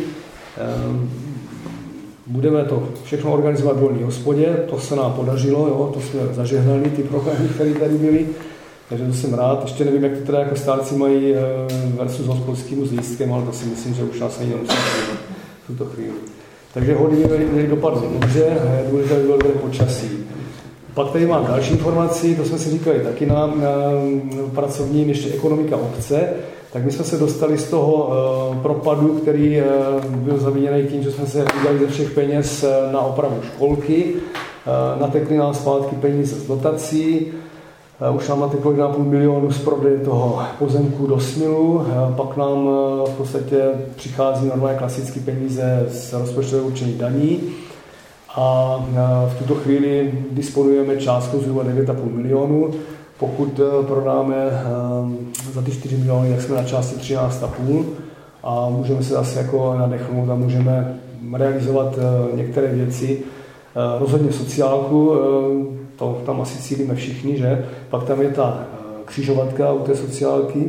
Budeme to všechno organizovat v Dolní hospodě, to se nám podařilo, jo, to jsme zažehnali, ty programy, které tady byly, takže to jsem rád. Ještě nevím, jak to teda jako stárci mají versus hospodským s lístkem, ale to si myslím, že už nás ani nemusí v tuto chvíli. Takže hody měly dopadnout dobře, důležité by bylo dobré počasí. Pak tady mám další informaci, to jsme si říkali taky na, na pracovním, ještě ekonomika obce. Tak my jsme se dostali z toho uh, propadu, který uh, byl zaviněný tím, že jsme se vydali ze všech peněz uh, na opravu školky. Uh, natekly nám zpátky peníze z dotací. Uh, už nám nateklo jedna celá pět milionu z prodeje toho pozemku do Smilu. Uh, pak nám uh, v podstatě přichází normálně klasické peníze z rozpočtového určení daní. A uh, v tuto chvíli disponujeme částkou zhruba devět celá pět milionu. Pokud prodáme za ty čtyři miliony, tak jsme na části třináct celá pět a můžeme se zase jako nadechnout a můžeme realizovat některé věci. Rozhodně sociálku, to tam asi cílíme všichni, že? Pak tam je ta křižovatka u té sociálky,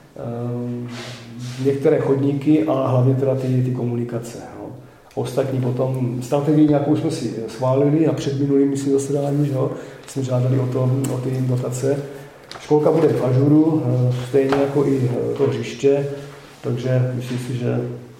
některé chodníky a hlavně teda ty, ty komunikace. No. Ostatní potom, strategii nějakou jsme si schválili a před minulým myslím zasedání, že jo, jsme žádali o, to, o ty dotace. Školka bude v ažuru, stejně jako i to hřiště, takže myslím si, že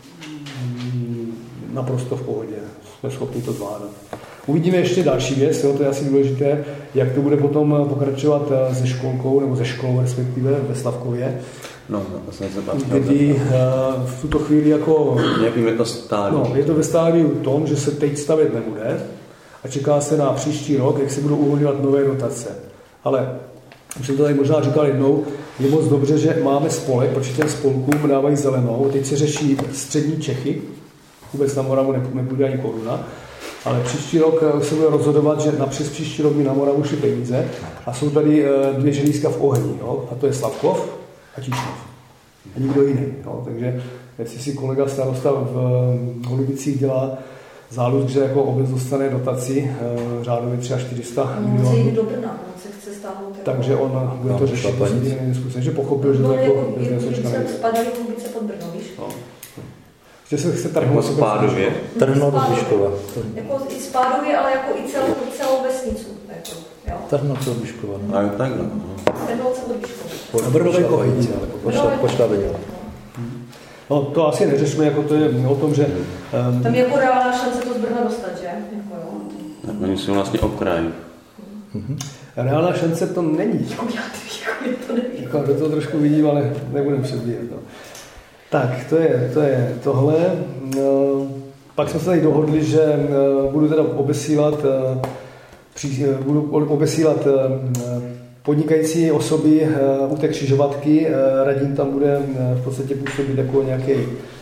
naprosto v pohodě, jsme schopni to zvládat. Uvidíme ještě další věc, jo, to je asi důležité, jak to bude potom pokračovat se školkou, nebo se školou respektive ve Slavkově. No, to jsem se kdy v tuto chvíli jako... Jakým je to stádium? No, je to ve stádiu tom, že se teď stavět nebude a čeká se na příští rok, jak se budou uvolňovat nové dotace. Ale, už jsem to tady možná říkal jednou, je moc dobře, že máme spolek, protože těm spolkům dávají zelenou. Teď se řeší střední Čechy, vůbec na Moravu nepůjde ani koruna, ale příští rok se bude rozhodovat, že na přes příští rok by na Moravu šly peníze a jsou tady dvě želízka v ohni, jo? A to je Slavkov a Tišnov. A nikdo jiný. Jo? Takže jestli si kolega starosta v Holubicích dělá zálusk, že jako obec dostane dotaci řádově třeba čtyři sta milionů. On chce jít do Brna, on se chce stáhnout. Takže on bude to řešit jiným způsobem, že pochopil, že to jako biznesočka nejde. Spadají Holubice pod Brno, víš? No. Že se chce trhnout Spádově. Trhnout do Biškova. Jako i Spádově, ale jako i celou, celou vesnicu. Jako, Trhnout do Biškova. No. A tak no. Trhnout se do Biškova. Na Brnové Kohejci. Pošlavení. No to asi neřešme, jako to je o tom, že... Um, Tam je jako reálná šance to z Brna dostat, že? Jako, jo. Tak oni jsou vlastně okraj. Mm-hmm. Reálná šance to není. Jako já to nevím. Jako, do toho trošku vidím, ale nebudem předbíhat. No. Tak, to je, to je tohle. No, pak jsme se tady dohodli, že budu teda obesílat, budu obesílat podnikající osoby u té křižovatky. Radím tam bude v podstatě působit jako nějaký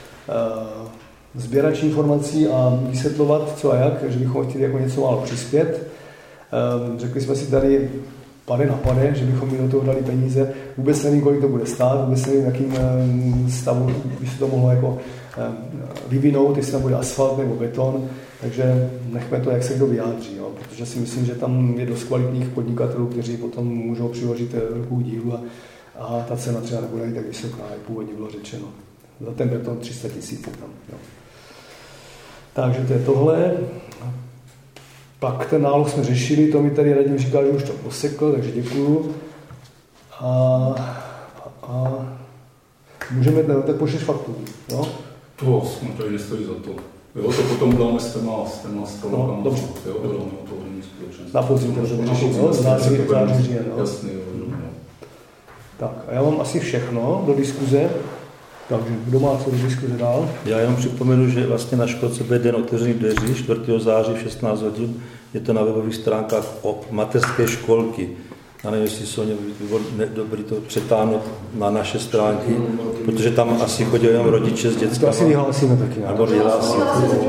sběrač informací a vysvětlovat, co a jak, že bychom chtěli jako něco málo přispět. Řekli jsme si tady pade na pade, že bychom mi do toho dali peníze. Vůbec nevím, kolik to bude stát, vůbec nevím, jakým stavu by se to mohlo jako vyvinout, jestli tam bude asfalt nebo beton, takže nechme to, jak se kdo vyjádří, jo? Protože si myslím, že tam je dost kvalitních podnikatelů, kteří potom můžou přiložit velkou dílu a, a ta cena třeba nebude tak vysoká, jak původně bylo řečeno. Za ten beton tři sta tisíc tam. Jo. Takže to je tohle. Pak ten náloh jsme řešili, to mi tady Radim říkal, že už to posekl, takže děkuju. A, a můžeme, tak pošleš fakturu, jo? To tady nestojí za to. Jo, to potom dáme s těma, s těma stranokama. No, dobře. Jo, dáme otevření společenství. Na podzim to můžeme řešit, jo? Září, září, říjen, jo? Jasný, jo. Mm. Tak, a já mám asi všechno do diskuze. Takže kdo má co do diskuze dál? Já jenom připomenu, že vlastně na školce bude den otevřených dveří čtvrtého září v šestnáct hodin. Je to na webových stránkách o mateřské školky. Já nevím, jestli jsou dobrý to přetáhnout na naše stránky, protože tam asi chodí jenom rodiče s dětskými. To asi vyhlásíme taky. Nebo vyhlásíme.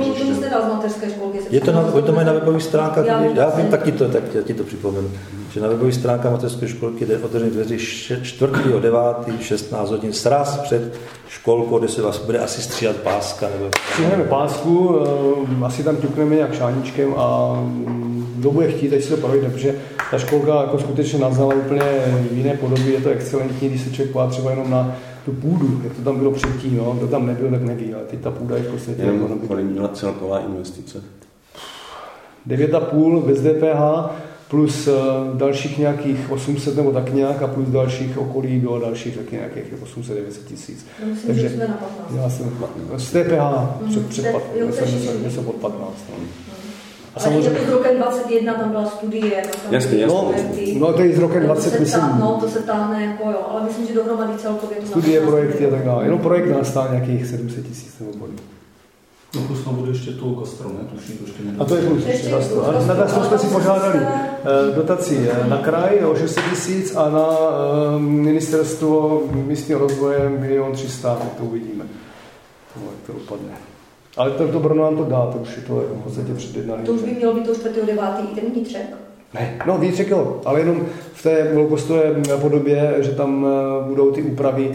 Je to, na, to mají na webových stránkách, já, já vím, tak ti to, tak já ti to připomenu, že na webových stránkách mateřské školky jde otevřený dveří čtvrtého devátého šestnáct hodin sraz před školkou, kde se vás bude asi stříhat páska. Nebo... Stříhneme pásku, asi tam ťukneme nějak šáničkem a kdo bude chtít, teď si to projde, protože ta školka jako skutečně naznala úplně v jiné podobě, je to excelentní, když se člověk podívá třeba jenom na tu půdu, jak to tam bylo předtím, no, kdo tam nebyl, tak neví, ale teď ta půda je v podstatě... Jenom kolik měla celková investice? devět a půl bez D P H plus dalších nějakých osm set nebo tak nějak a plus dalších okolí bylo dalších taky nějakých osm set devět set tisíc. No, myslím, takže že jsme na patnáct. Z D P H před, před patnáct, pod patnáct. No. A samozřejmě pod rokem dvacet jedna tam byla studie. Jasně, jasně. No, no to je z rokem dvacet, myslím. No, to se táhne jako jo, ale myslím, že dohromady celkově to studie, projekty a tak dále. Jenom projekt nastál nějakých sedm set tisíc nebo kolik. No plus tam bude ještě to gastro, ne? To už ještě a to je plus ještě gastro. A na gastro jsme si požádali dotaci na kraj o šest set tisíc a na ministerstvo místního rozvoje milion tři sta, to uvidíme. Jak to dopadne. Ale to, to Brno nám to dá, to už je to v podstatě předjednaný. To už by mělo být to čtvrtého devátého i ten vnitřek? Ne, no vnitřek jo, ale jenom v té velkostové podobě, že tam budou ty úpravy,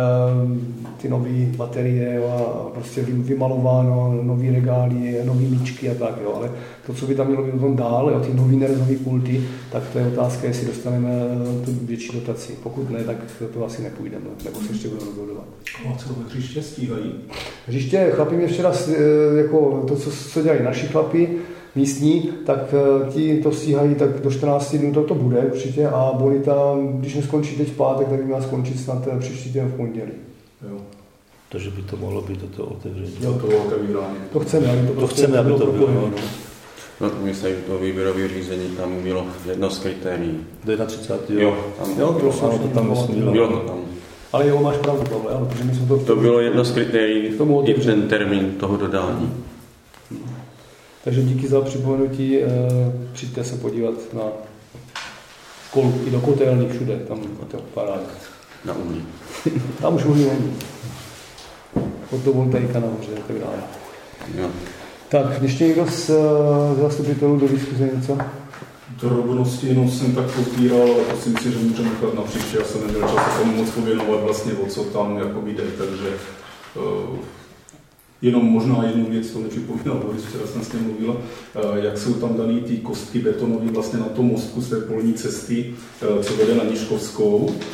ty nové baterie jo, a prostě vymalováno, nový regály, nový míčky a tak, jo, ale to, co by tam mělo být o tom dál, jo, ty nový nerezový pulty, tak to je otázka, jestli dostaneme tu větší dotaci. Pokud ne, tak to asi nepůjdeme, nebo se ještě budeme rozhodovat. A co hřiště stíhají? Hřiště, chlapi mě včera, jako to, co, co dělají naši chlapi, místní, tak ti to stíhají, tak do čtrnácti dnů to, to bude určitě a bonita, když neskončí teď v pátek, tak by měla skončit snad příští týden v pondělí. Jo. Takže by to mohlo být toto otevření. Jo, to otevírání. To chceme, aby to, to, chceme, aby to bylo. No. No, myslím, že to výběrové řízení tam bylo jedno z kritérií. Do třicátého prvního Jo, tam, jo, to, ano, to tam myslím, bylo to tam. Ale jo, máš pravdu, Pavle, ano, protože my jsme to... To bylo jedno z kritérií i ten termín toho dodání. Takže díky za připomenutí, přijďte se podívat na školu i do kotelní všude, tam to paráda. Na uhlí. Tam už uhlí není. Fotovoltaika nahoře a tak dále. Jo. Tak, ještě někdo z zastupitelů do diskuze něco? Drobnosti jenom jsem tak pozbíral, ale to si myslím, že můžeme nechat na příště. Já jsem neměl čas se tomu moc pověnovat vlastně, o co tam jako jde, takže uh, jenom možná jednu věc, to nepřipomínal Boris, včera jsem s ním mluvila, uh, jak jsou tam daný ty kostky betonové vlastně na tom mostku z té polní cesty, uh, co vede na Nižkovskou.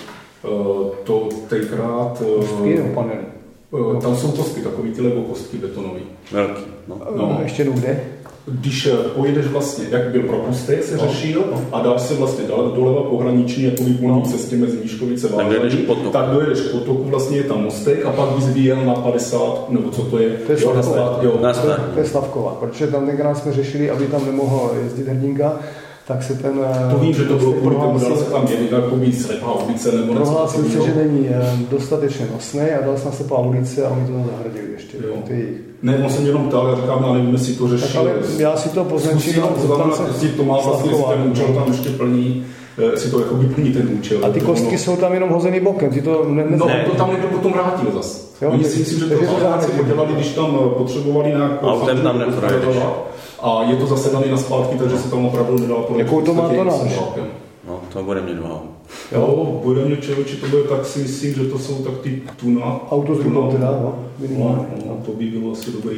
Uh, to tenkrát... Uh, Kostky nebo panely? Uh, tam jsou kostky, takový ty lego kostky betonové. Velký, no. no. Ještě jednou kde? Když pojedeš vlastně, jak byl propustek, se řešil a dáš se vlastně dál doleva pohraniční jako výpolní no. cestě mezi Nížkovice a Vážaní, tak dojedeš k potoku, vlastně je tam mostek a pak bys vyjel na padesát, nebo co to je? To je Slavková, jo, to, to je Slavková, protože tam tenkrát jsme řešili, aby tam nemohl jezdit hrdinka, tak se ten... To vím, že to bylo kvůli tomu, dal se tam jedit jako být slepá ulice nebo něco. Prohlásil se, že není dostatečně nosný a dal se na slepá ulice a oni to zahradili ještě. Ne, on jsem jenom ptal, já říkám, já nevím, jestli to řešil. Tak ale já si to poznačím. Jestli to má vlastně ten účel tam ještě plní, jestli to jako plní ten účel. A ty kostky jsou tam jenom hozený bokem, ty to ne, ne, no, to tam někdo potom vrátil zas. Jo, oni si myslím, že to záleží podělali, když tam potřebovali nějakou... Autem tam neprojedeš. A je to zase daný na zpátky, takže se tam opravdu nedá to. Jakou to má to náš? No, to bude mě dva. Jo, bude mě člověče, to bude tak, si myslím, že to jsou tak ty tuna. Auto s rubou teda, no. No, no, to by bylo asi dobrý.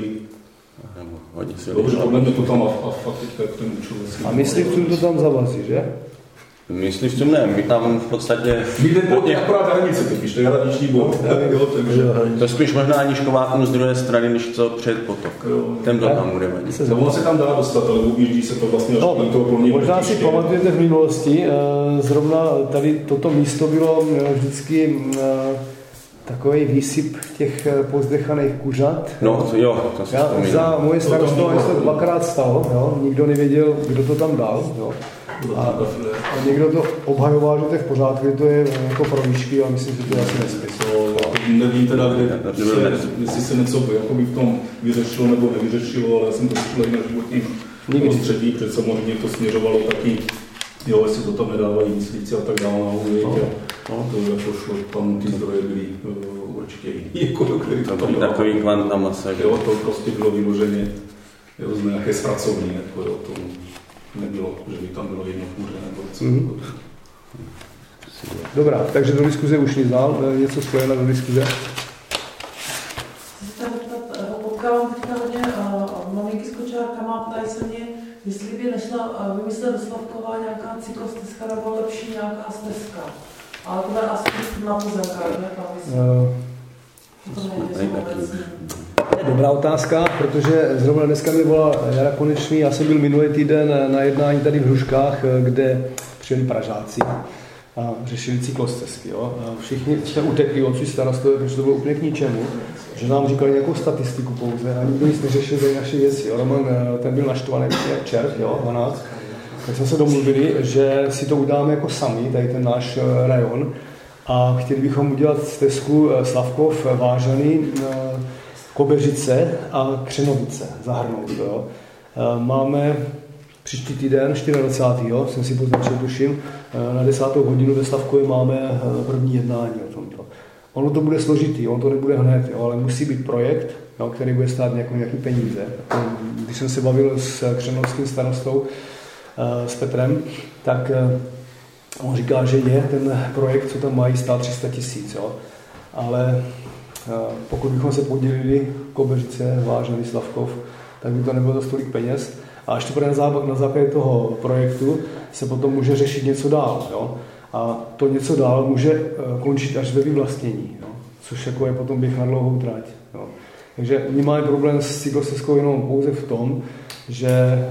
Dobře, podle mě to tam a, a fakt teďka ten účel. A myslivcům to tam zavazí, že? Myslivcům ne, my tam v podstatě... My jde po těch akorát hranice, totiž, to je hraniční bod. To spíš možná Nížkovákům z druhé strany, než co před potok. Ten to tam bude vadit. Ono se tam dá dostat, ale objíždí se to vlastně až no, toho plný. Možná si pamatujete v minulosti, zrovna tady toto místo bylo vždycky takový výsyp těch pozdechaných kuřat. No, jo, to si vzpomínám. Za moje starostové se to dvakrát stalo, jo? Nikdo nevěděl, kdo to tam dal. Jo? A, a někdo to obhajoval, že to je v pořádku, že to je jako pro výšky, a myslím, že to je asi nesmysl. Nevím teda, kde se, jestli se něco jakoby v tom vyřešilo nebo nevyřešilo, ale já jsem to slyšel i na životním prostředí, protože samozřejmě to směřovalo taky Jo, jestli to tam nedávají víc, víc a tak dále, no, no. To jako šlo, tam ty zdroje byly uh, určitě jiný, jako do který to tam takový kvant tam asi. Jo, to prostě bylo vyloženě jo, z nějaké zpracovny, jako jo, to nebylo, že by tam bylo jedno kůře nebo něco. Mm. Dobrá, takže do diskuze už nic dál, něco spojeno do diskuze. Potkávám teďka hodně maminky s kočárkama, ptají se mě, jestli by nešla vymyslet do Slavkova nějaká cyklostezka nebo lepší nějaká stezka. Ale to bude asi na pozemkách, ne? To nejde obecně. Dobrá otázka, protože zrovna dneska mi volal Jara Konečný, já jsem byl minulý týden na jednání tady v Hruškách, kde přijeli Pražáci a řešili cyklostezky. Jo. Všichni jste utekli od svých starostové, protože to bylo úplně k ničemu, že nám říkali nějakou statistiku pouze a nikdo nic neřešil za naše věci. Jo. Roman ten byl naštvaný jak čert, jo, dvanáct. Tak jsme se domluvili, že si to uděláme jako sami, tady ten náš rajon, a chtěli bychom udělat stezku Slavkov, Vážany, Kobeřice a Křenovice zahrnout. Jo. Máme příští týden, dvacátého čtvrtého jsem si poznačil, tuším, na desátou hodinu ve Slavkově máme první jednání o tomto. Ono to bude složitý, ono to nebude hned, jo, ale musí být projekt, jo, který bude stát nějaký, nějaký peníze. Když jsem se bavil s křenovským starostou, s Petrem, tak on říká, že je ten projekt, co tam mají, stát tři sta tisíc, jo. Ale pokud bychom se podělili Kobeřice, Vážany, Slavkov, tak by to nebylo za tolik peněz. A až teprve na základě toho projektu se potom může řešit něco dál. Jo? A to něco dál může končit až ve vyvlastnění, jo? Což jako je potom běh na dlouhou trať. Jo? Takže my máme problém s cyklostezkou jenom pouze v tom, že e,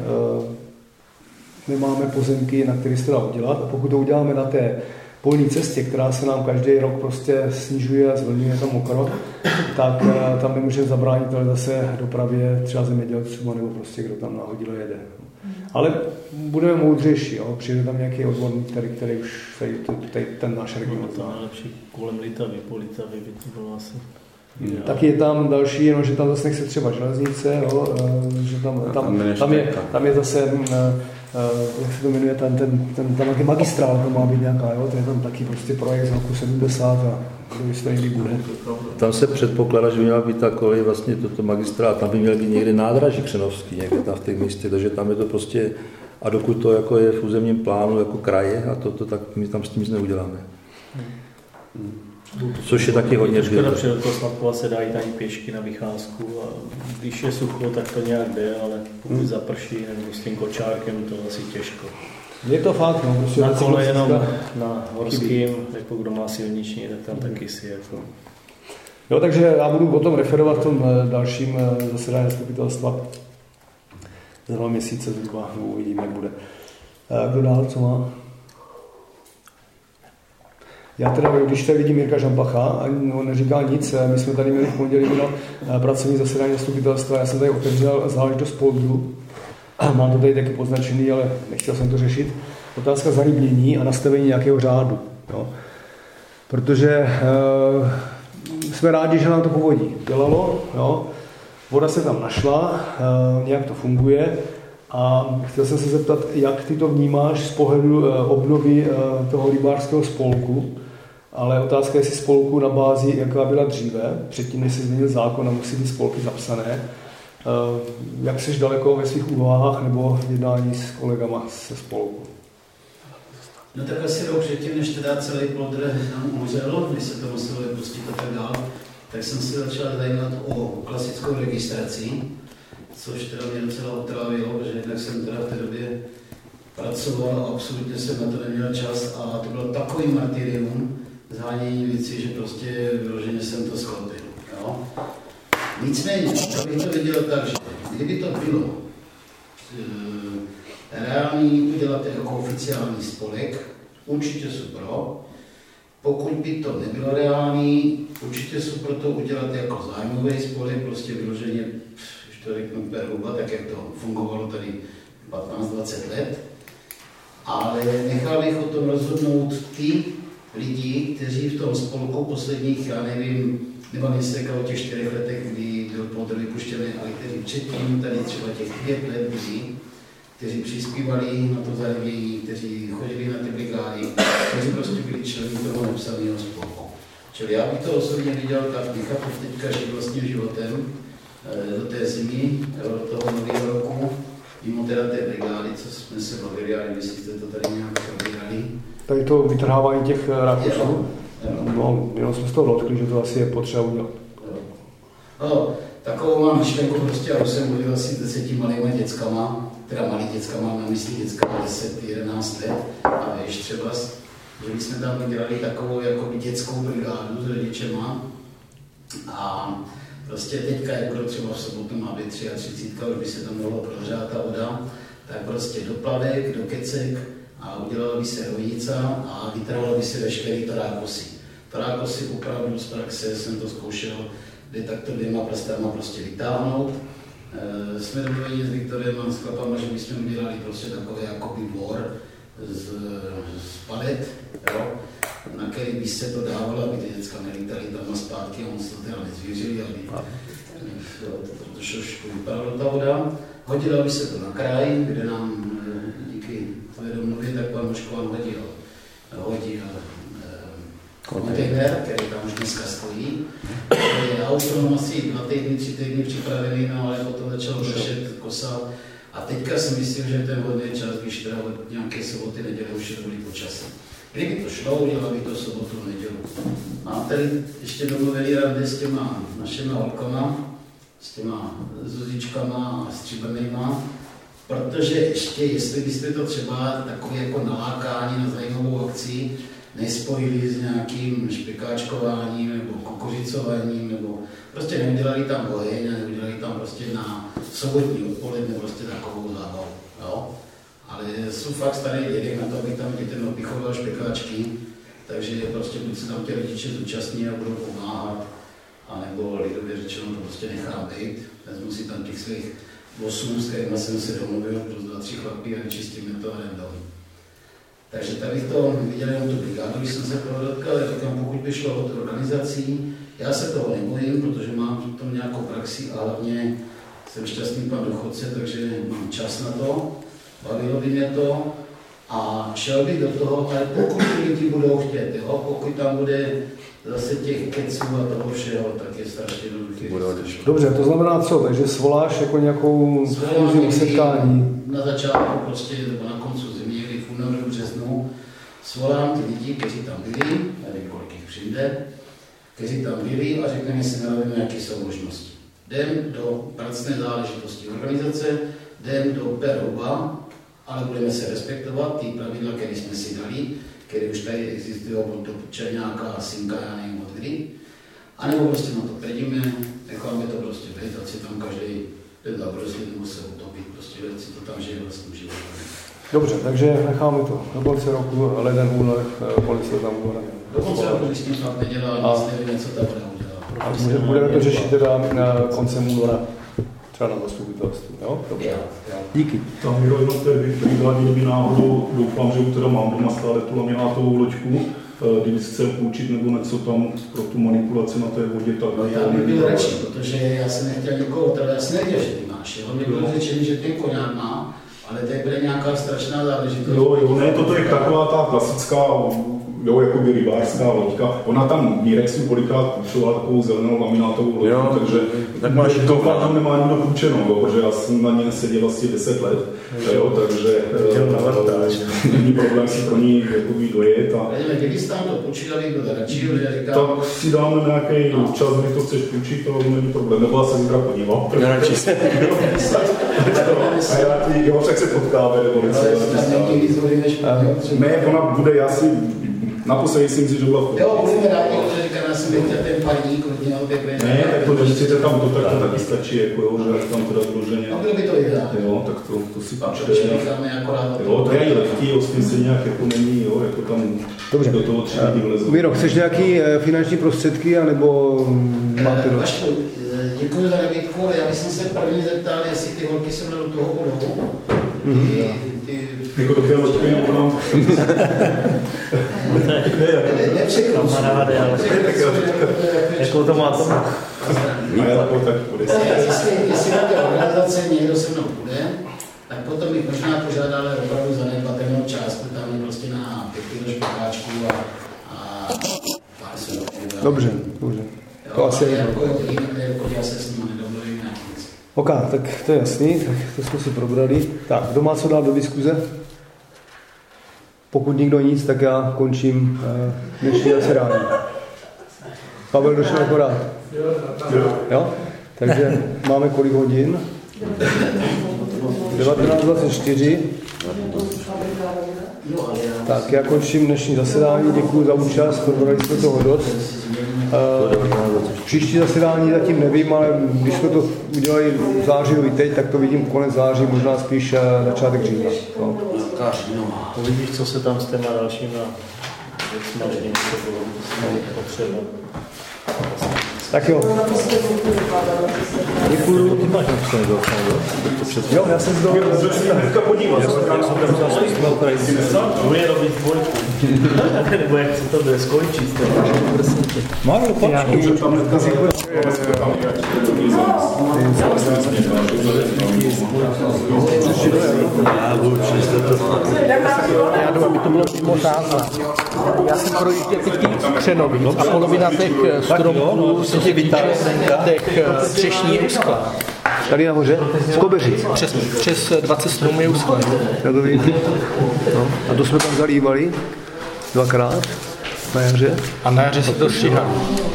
nemáme pozemky, na které se dá udělat. A pokud to uděláme na té polní cestě, která se nám každý rok prostě snižuje a zvlňuje tam okolo, tak tam nemůžeme zabránit, ale zase dopravě třeba zemědělcům, nebo prostě kdo tam nahodilo jede. Ale budeme moudřejší, jo? Přijde tam nějaký odborník, který, který už tady, tady, ten náš region zná. To nejlepší kolem Litavy, po Litavy by to bylo asi. Hmm. Taky je tam další, jenom, že tam zase nechce třeba železnice, jo? Že tam, tam, tam, je, tam je zase jak se to jmenuje, ten, ten, ten, tam taky magistrál, to má být nějaká, jo? To je tam taky prostě projekt z roku sedmdesát a kdo to někdy bude. Tam se předpokládá, že by měla být takový vlastně toto magistrál, tam by měl být někde nádraží křenovský, někde tam v těch místě, takže tam je to prostě, a dokud to jako je v územním plánu jako kraje, a to, to tak my tam s tím nic neuděláme. Hmm. Což je taky hodně důležité. Škoda, že do toho Slavkova se dají tady pěšky na vycházku a když je sucho, tak to nějak jde, ale pokud hmm. zaprší nebo s tím kočárkem, to asi těžko. Je to fakt, no. Prostě na kole jenom na horským, jako kdo má silniční, tak tam hmm. taky si jako... Jo, takže já budu o tom referovat v tom dalším zasedání zastupitelstva. Za dva měsíce zhruba, uvidíme, jak bude. Kdo dál, co má? Já teda, když tady vidím Jirka Žambacha, ani on neříká nic, my jsme tady měli v pondělí na pracovní zasedání zastupitelstva, já jsem tady otevřel záležitost poldru, mám to tady taky poznačený, ale nechtěl jsem to řešit. Otázka zarybnění a nastavení nějakého řádu. Jo. Protože e, jsme rádi, že nám to povodí dělalo, jo. Voda se tam našla, e, nějak to funguje a chtěl jsem se zeptat, jak ty to vnímáš z pohledu e, obnovy e, toho rybářského spolku, ale otázka je, jestli spolku na bázi, jaká byla dříve, předtím, než se změnil zákon a musí být spolky zapsané. Jak jsi daleko ve svých úvahách nebo jednání s kolegama se spolku? No tak asi rok předtím, než teda celý plodr nám umřel, když se to muselo pustit a tak dál, tak jsem se začal zajímat o klasickou registraci, což teda mě docela otrávilo, protože jednak jsem teda v té době pracoval a absolutně jsem na to neměl čas a to bylo takový martyrium, zhánění věcí, že prostě vyloženě jsem to sklopil. Jo? Nicméně, tak bych to viděl tak, že kdyby to bylo e, reálný udělat jako oficiální spolek, určitě jsou pro. Pokud by to nebylo reálný, určitě jsou pro to udělat jako zájmový spolek, prostě vyloženě, když to řeknu perhuba, tak jak to fungovalo tady patnáct dvacet let. Ale nechal bych o tom rozhodnout ty lidi, kteří v tom spolku posledních, já nevím, nebo nejste o těch čtyřech letech, kdy byl plodr vypuštěný, ale kteří předtím tady třeba těch pět let byli kteří přispívali na to zajištění, kteří chodili na ty brigády, kteří prostě byli členy toho nepsaného spolku. Čili já bych to osobně viděl tak, nechápu teďka žít vlastním životem do té zimy, do toho nového roku, mimo teda té brigády, co jsme se bavili, a nevím, jestli jste to tady nějak probírali. Tady to vytrhávání těch rákusů, no, jenom jsme z toho dotkli, že to asi je potřeba udělat. No, takovou mám myšlenku prostě, a už jsem mluvil asi s deseti malýma dětskama, teda malý dětskama, mám myslí dětskama deset jedenáct let, a víš třeba, že my jsme tam dělali takovou jakoby dětskou brigádu s rodičema a prostě teďka, jako třeba v sobotu má být třicet tři, už by se tam mohlo prohřát ta voda, tak prostě do plavek, do kecek a udělala by se rojíca a vytrhalo by se veškerý torákosy. Torákosy opravdu z praxe jsem to zkoušel, kde takto dvěma prstama prostě vytáhnout. E, jsme domluveni s Viktorem a s chlapama, že bychom udělali prostě takové jakoby dvor z, z palet, jo, na který by se to dávalo, aby ty děcka nelítali tam a zpátky a moc to teda nezvěřili, aby to trošku vypadalo ta voda. Hodila by se to na kraj, kde nám díky tvé domluvě tak pan Moškovan hodil, hodil kontejner, který tam už dneska stojí. Já už to mám asi dva týdny, tři týdny připravený, no ale potom začal vršet, kosat. A teďka si myslím, že ten hodný čas, když teda od nějaké soboty, neděle už je dobrý počasí. Kdyby to šlo, udělal by to sobotu, nedělu. Mám tady ještě domluvený rande s těma našima holkama, s těma Zuzičkama a stříbrnýma, protože ještě, jestli byste to třeba takové jako nalákání na zajímavou akci nespojili s nějakým špekáčkováním nebo kukuřicováním, nebo prostě neudělali tam oheň a neudělali tam prostě na sobotní odpoledne prostě takovou zábavu. Jo? Ale jsou fakt starý dědek na to, aby tam dětem opichoval špekáčky, takže prostě buď se tam tě rodiče zúčastní a budou pomáhat, anebo lidově řečeno to prostě nechám být. Vezmu si tam těch svých osm, s kterými jsem se domluvil, plus dva, tři chlapí a vyčistíme to a jdem domů. Takže tady bych to viděl jenom tu brigádu, když jsem se toho dotkal, já říkám, pokud by šlo od organizací, já se toho nebojím, protože mám v tom nějakou praxi a hlavně jsem šťastný pan důchodce, takže mám čas na to, bavilo by mě to a šel bych do toho, ale pokud lidi budou chtět, jo, pokud tam bude zase těch keců a toho všeho, tak je strašně jednoduché. Dobře, to znamená co? Takže svoláš jako nějakou schůzi setkání? Na začátku prostě, nebo na koncu zimy, kdy v únoru, březnu, svolám ty lidi, kteří tam byli, nevím, kolik jich přijde, kteří tam byli a řekneme si na rovinu, jaké jsou možnosti. Jdem do pracné záležitosti organizace, jdem do perouba, ale budeme se respektovat ty pravidla, které jsme si dali, které už tady existují od do Černáka, Synka, já nevím od kdy. A nebo prostě na to tvrdíme, necháme to prostě být, ať si tam každý ten zabrozlý nebo se utopit, prostě ať si to tam žije vlastním životem. Dobře, takže necháme to do konce roku, leden, únor, policie tam bude. Do konce roku, když s tím fakt nedělá, nic nevím, co ta voda udělá. A budeme to řešit teda koncem února, třeba na zastupitelstvu, jo? Dobře. Díky. Tam Miro, jenom té brigády, kdyby náhodou, doufám, že už teda mám doma stále tu laminátovou loďku, kdyby si chcel půjčit nebo něco tam pro tu manipulaci na té vodě, tak... No, já bych byl radši, protože já jsem nechtěl nikoho, teda já jsem nevěděl, že ty máš, jo? Mě bylo řečený, že ten koňák má, ale to bude nějaká strašná záležitost. Jo, jo, ne, toto je taková ta klasická, jo, jakoby rybářská loďka. Ona tam Mirexu kolikrát půjčovala takovou zelenou laminátovou loďku, takže tak máš to tam nemá nikdo půjčenou, jo, protože já jsem na ní seděl asi deset let, jo, takže není problém si pro ní jakoby dojet. A... Kdyby jsi tam to půjčil, abych byl radši, že říkám... Tak si dáme nějaký no. čas, kdy to chceš půjčit, to není problém, nebo já se zítra podíval. Radši se. A já ti, jo, tak se potkáme, nebo něco. Ne, ona bude, já si naposledy si myslím, že byla v Jo, budeme rádi, protože říkám, já jsem chtěl ten paník, hodně oběkve. Ne, tak to dostíte tam to, tak to taky stačí, jako jo, že tam teda zloženě. A bylo by to ideální. Jo, tak to, to si půjčte. Jo, to je i lehký, ostým se nějak jako není, jo, jako tam dobře. Do toho tři lidi vlezou. Miro, chceš nějaký finanční prostředky, anebo máte dost? Vašku, děkuji za nabídku, ale já bych se první zeptal, jestli ty holky jsou do toho budou. Jako do té loďky nebo nám? Nepřekročím. Kamarády, ale jako to má to. A já to tak půjde. Jestli na té organizace někdo se mnou bude, tak potom bych možná požádal opravdu zanedbatelnou částku, tam je prostě na pět špekáčků a, a pár se roky. Dobře, dobře. To jo, asi je jako já se s ním nedovolím na nic. OK, tak to je jasný, tak to jsme si probrali. Tak, kdo má co dát do diskuze? Pokud nikdo nic, tak já končím uh, dnešní zasedání. Pavel došel akorát. Jo? Takže máme kolik hodin? devatenáct dvacet čtyři. Tak já končím dnešní zasedání, děkuji za účast, probrali jsme toho dost. Uh, příští zasedání zatím nevím, ale když jsme to udělali v záři teď, tak to vidím konec září, možná spíš uh, začátek října. No. Uvidíš, co se tam s těma dalšíma věcmi, co bylo potřeba. Tak jo. Děkuju. Ty máš napsané do okamžiku? Jo, já jsem zdoval. Hnedka podívat. Bude robit dvojku. Nebo jak se to bude skončit. Málo, počkej. Může tam hnedka zjít. Já jdu, aby to bylo přímo záznam. Já jsem projížděl teď Křenovic a polovina těch stromků se tě týče těch třešní je uschlá. Tady nahoře? Z Kobeřic. Přes, přes dvacet stromů je uschlé. Já to vidím. No. A to jsme tam zalívali dvakrát na jaře. A na jaře se to stříhá.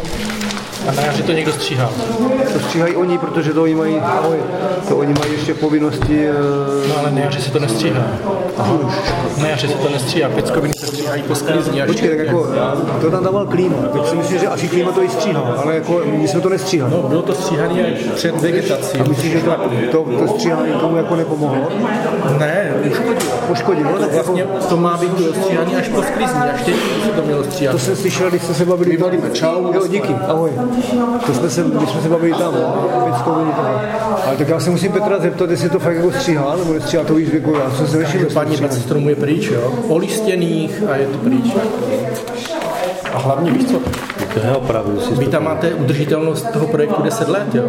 A na jaře to někdo stříhá. To stříhají oni, protože to oni mají, ahoj, to oni mají ještě povinnosti. No ale na jaře se to nestříhá. Na jaře se to nestříhá. Peckoviny se stříhají po sklizni. Počkej, tak jako, to tam dával klíma. Tak si myslím, že asi klíma to i stříhá, ale jako my jsme to nestříhali. No, bylo to stříhané před vegetací. A myslíš, že to, to, to stříhání tomu jako nepomohlo? Ne, uškodilo. Poškodilo? Tak vlastně jako, to má být stříhaný až po sklizni, až teď se to mělo stříhat. to jsem slyšel, když jste se bavili. Vyvalíme čau. Jo, díky, ahoj. To jsme se, když jsme se bavili tam, pětskou toho. Ale tak já se musím Petra zeptat, jestli to fakt jako stříhá, nebo nestříhá, to víš věku, já jsem se nešil. Pádně dvacet stromů je pryč, jo? Olistěných a je to pryč. A hlavně víš co? To je opravdu. Vy tam máte udržitelnost toho projektu deset let, jo?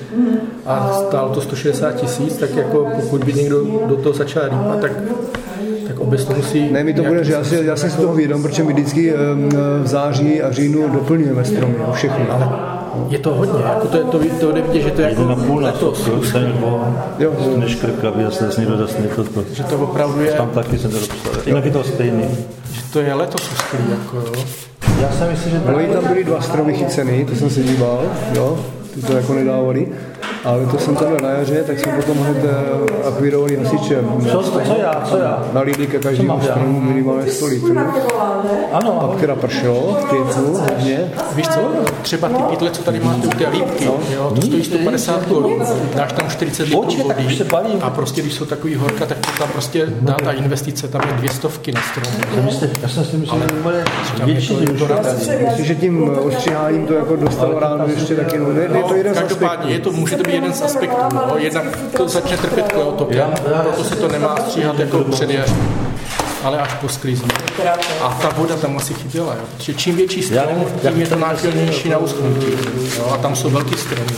A stálo to sto šedesát tisíc, tak jako pokud by někdo do toho začal rýpat, tak tak obecně to musí... Ne, mi to bude, že já, si, já jsem si toho vědom, protože my vždycky v září a říjnu doplňujeme stromy, jo, všechny. Ale je to hodně, jako to, to, to jde vidět, že to je jako na půl letos. Jo, než krk, aby zase někdo zase to. Že to opravdu je... Tam taky jsem to dopsal. Jinak je to stejný. Že to je letos usklý, jako jo. Já jsem myslím, že... No i tam byly dva stromy chycený, to jsem se díval, jo, ty to jako nedávali. Ale to jsem tam na jaře, tak jsme potom hned akvirovali hasičem. Co, co já, co já? Nalili ke každému stromu minimálně sto litrů. Ano. Pak teda pršelo v květnu hodně. Víš co, třeba ty pytle, co tady máte u té lípky, no. Jo, to stojí sto padesát korun, dáš tam čtyřicet litrů vody a prostě když jsou takový horka, tak to tam prostě dá ta investice, tam je dvě stovky na stromu. Já jsem si myslel, že to bude větší. Myslím, že tím ostříháním to jako dostalo ráno ještě taky, no, je to jeden z každopádně, je to, může to být jeden z aspektů, no, jednak to začne trpět kleotokem, proto se to nemá stříhat jako před jařem, ale až po sklizni. A ta voda tam asi chyběla, jo, protože čím větší strom, tím je to náchylnější na uschnutí, jo, a tam jsou velký stromy,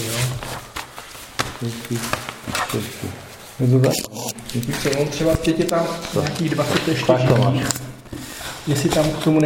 jo. Je to tak? Víš co, on třeba v Tětě tam nějakých dvacet čtyři, jestli tam k tomu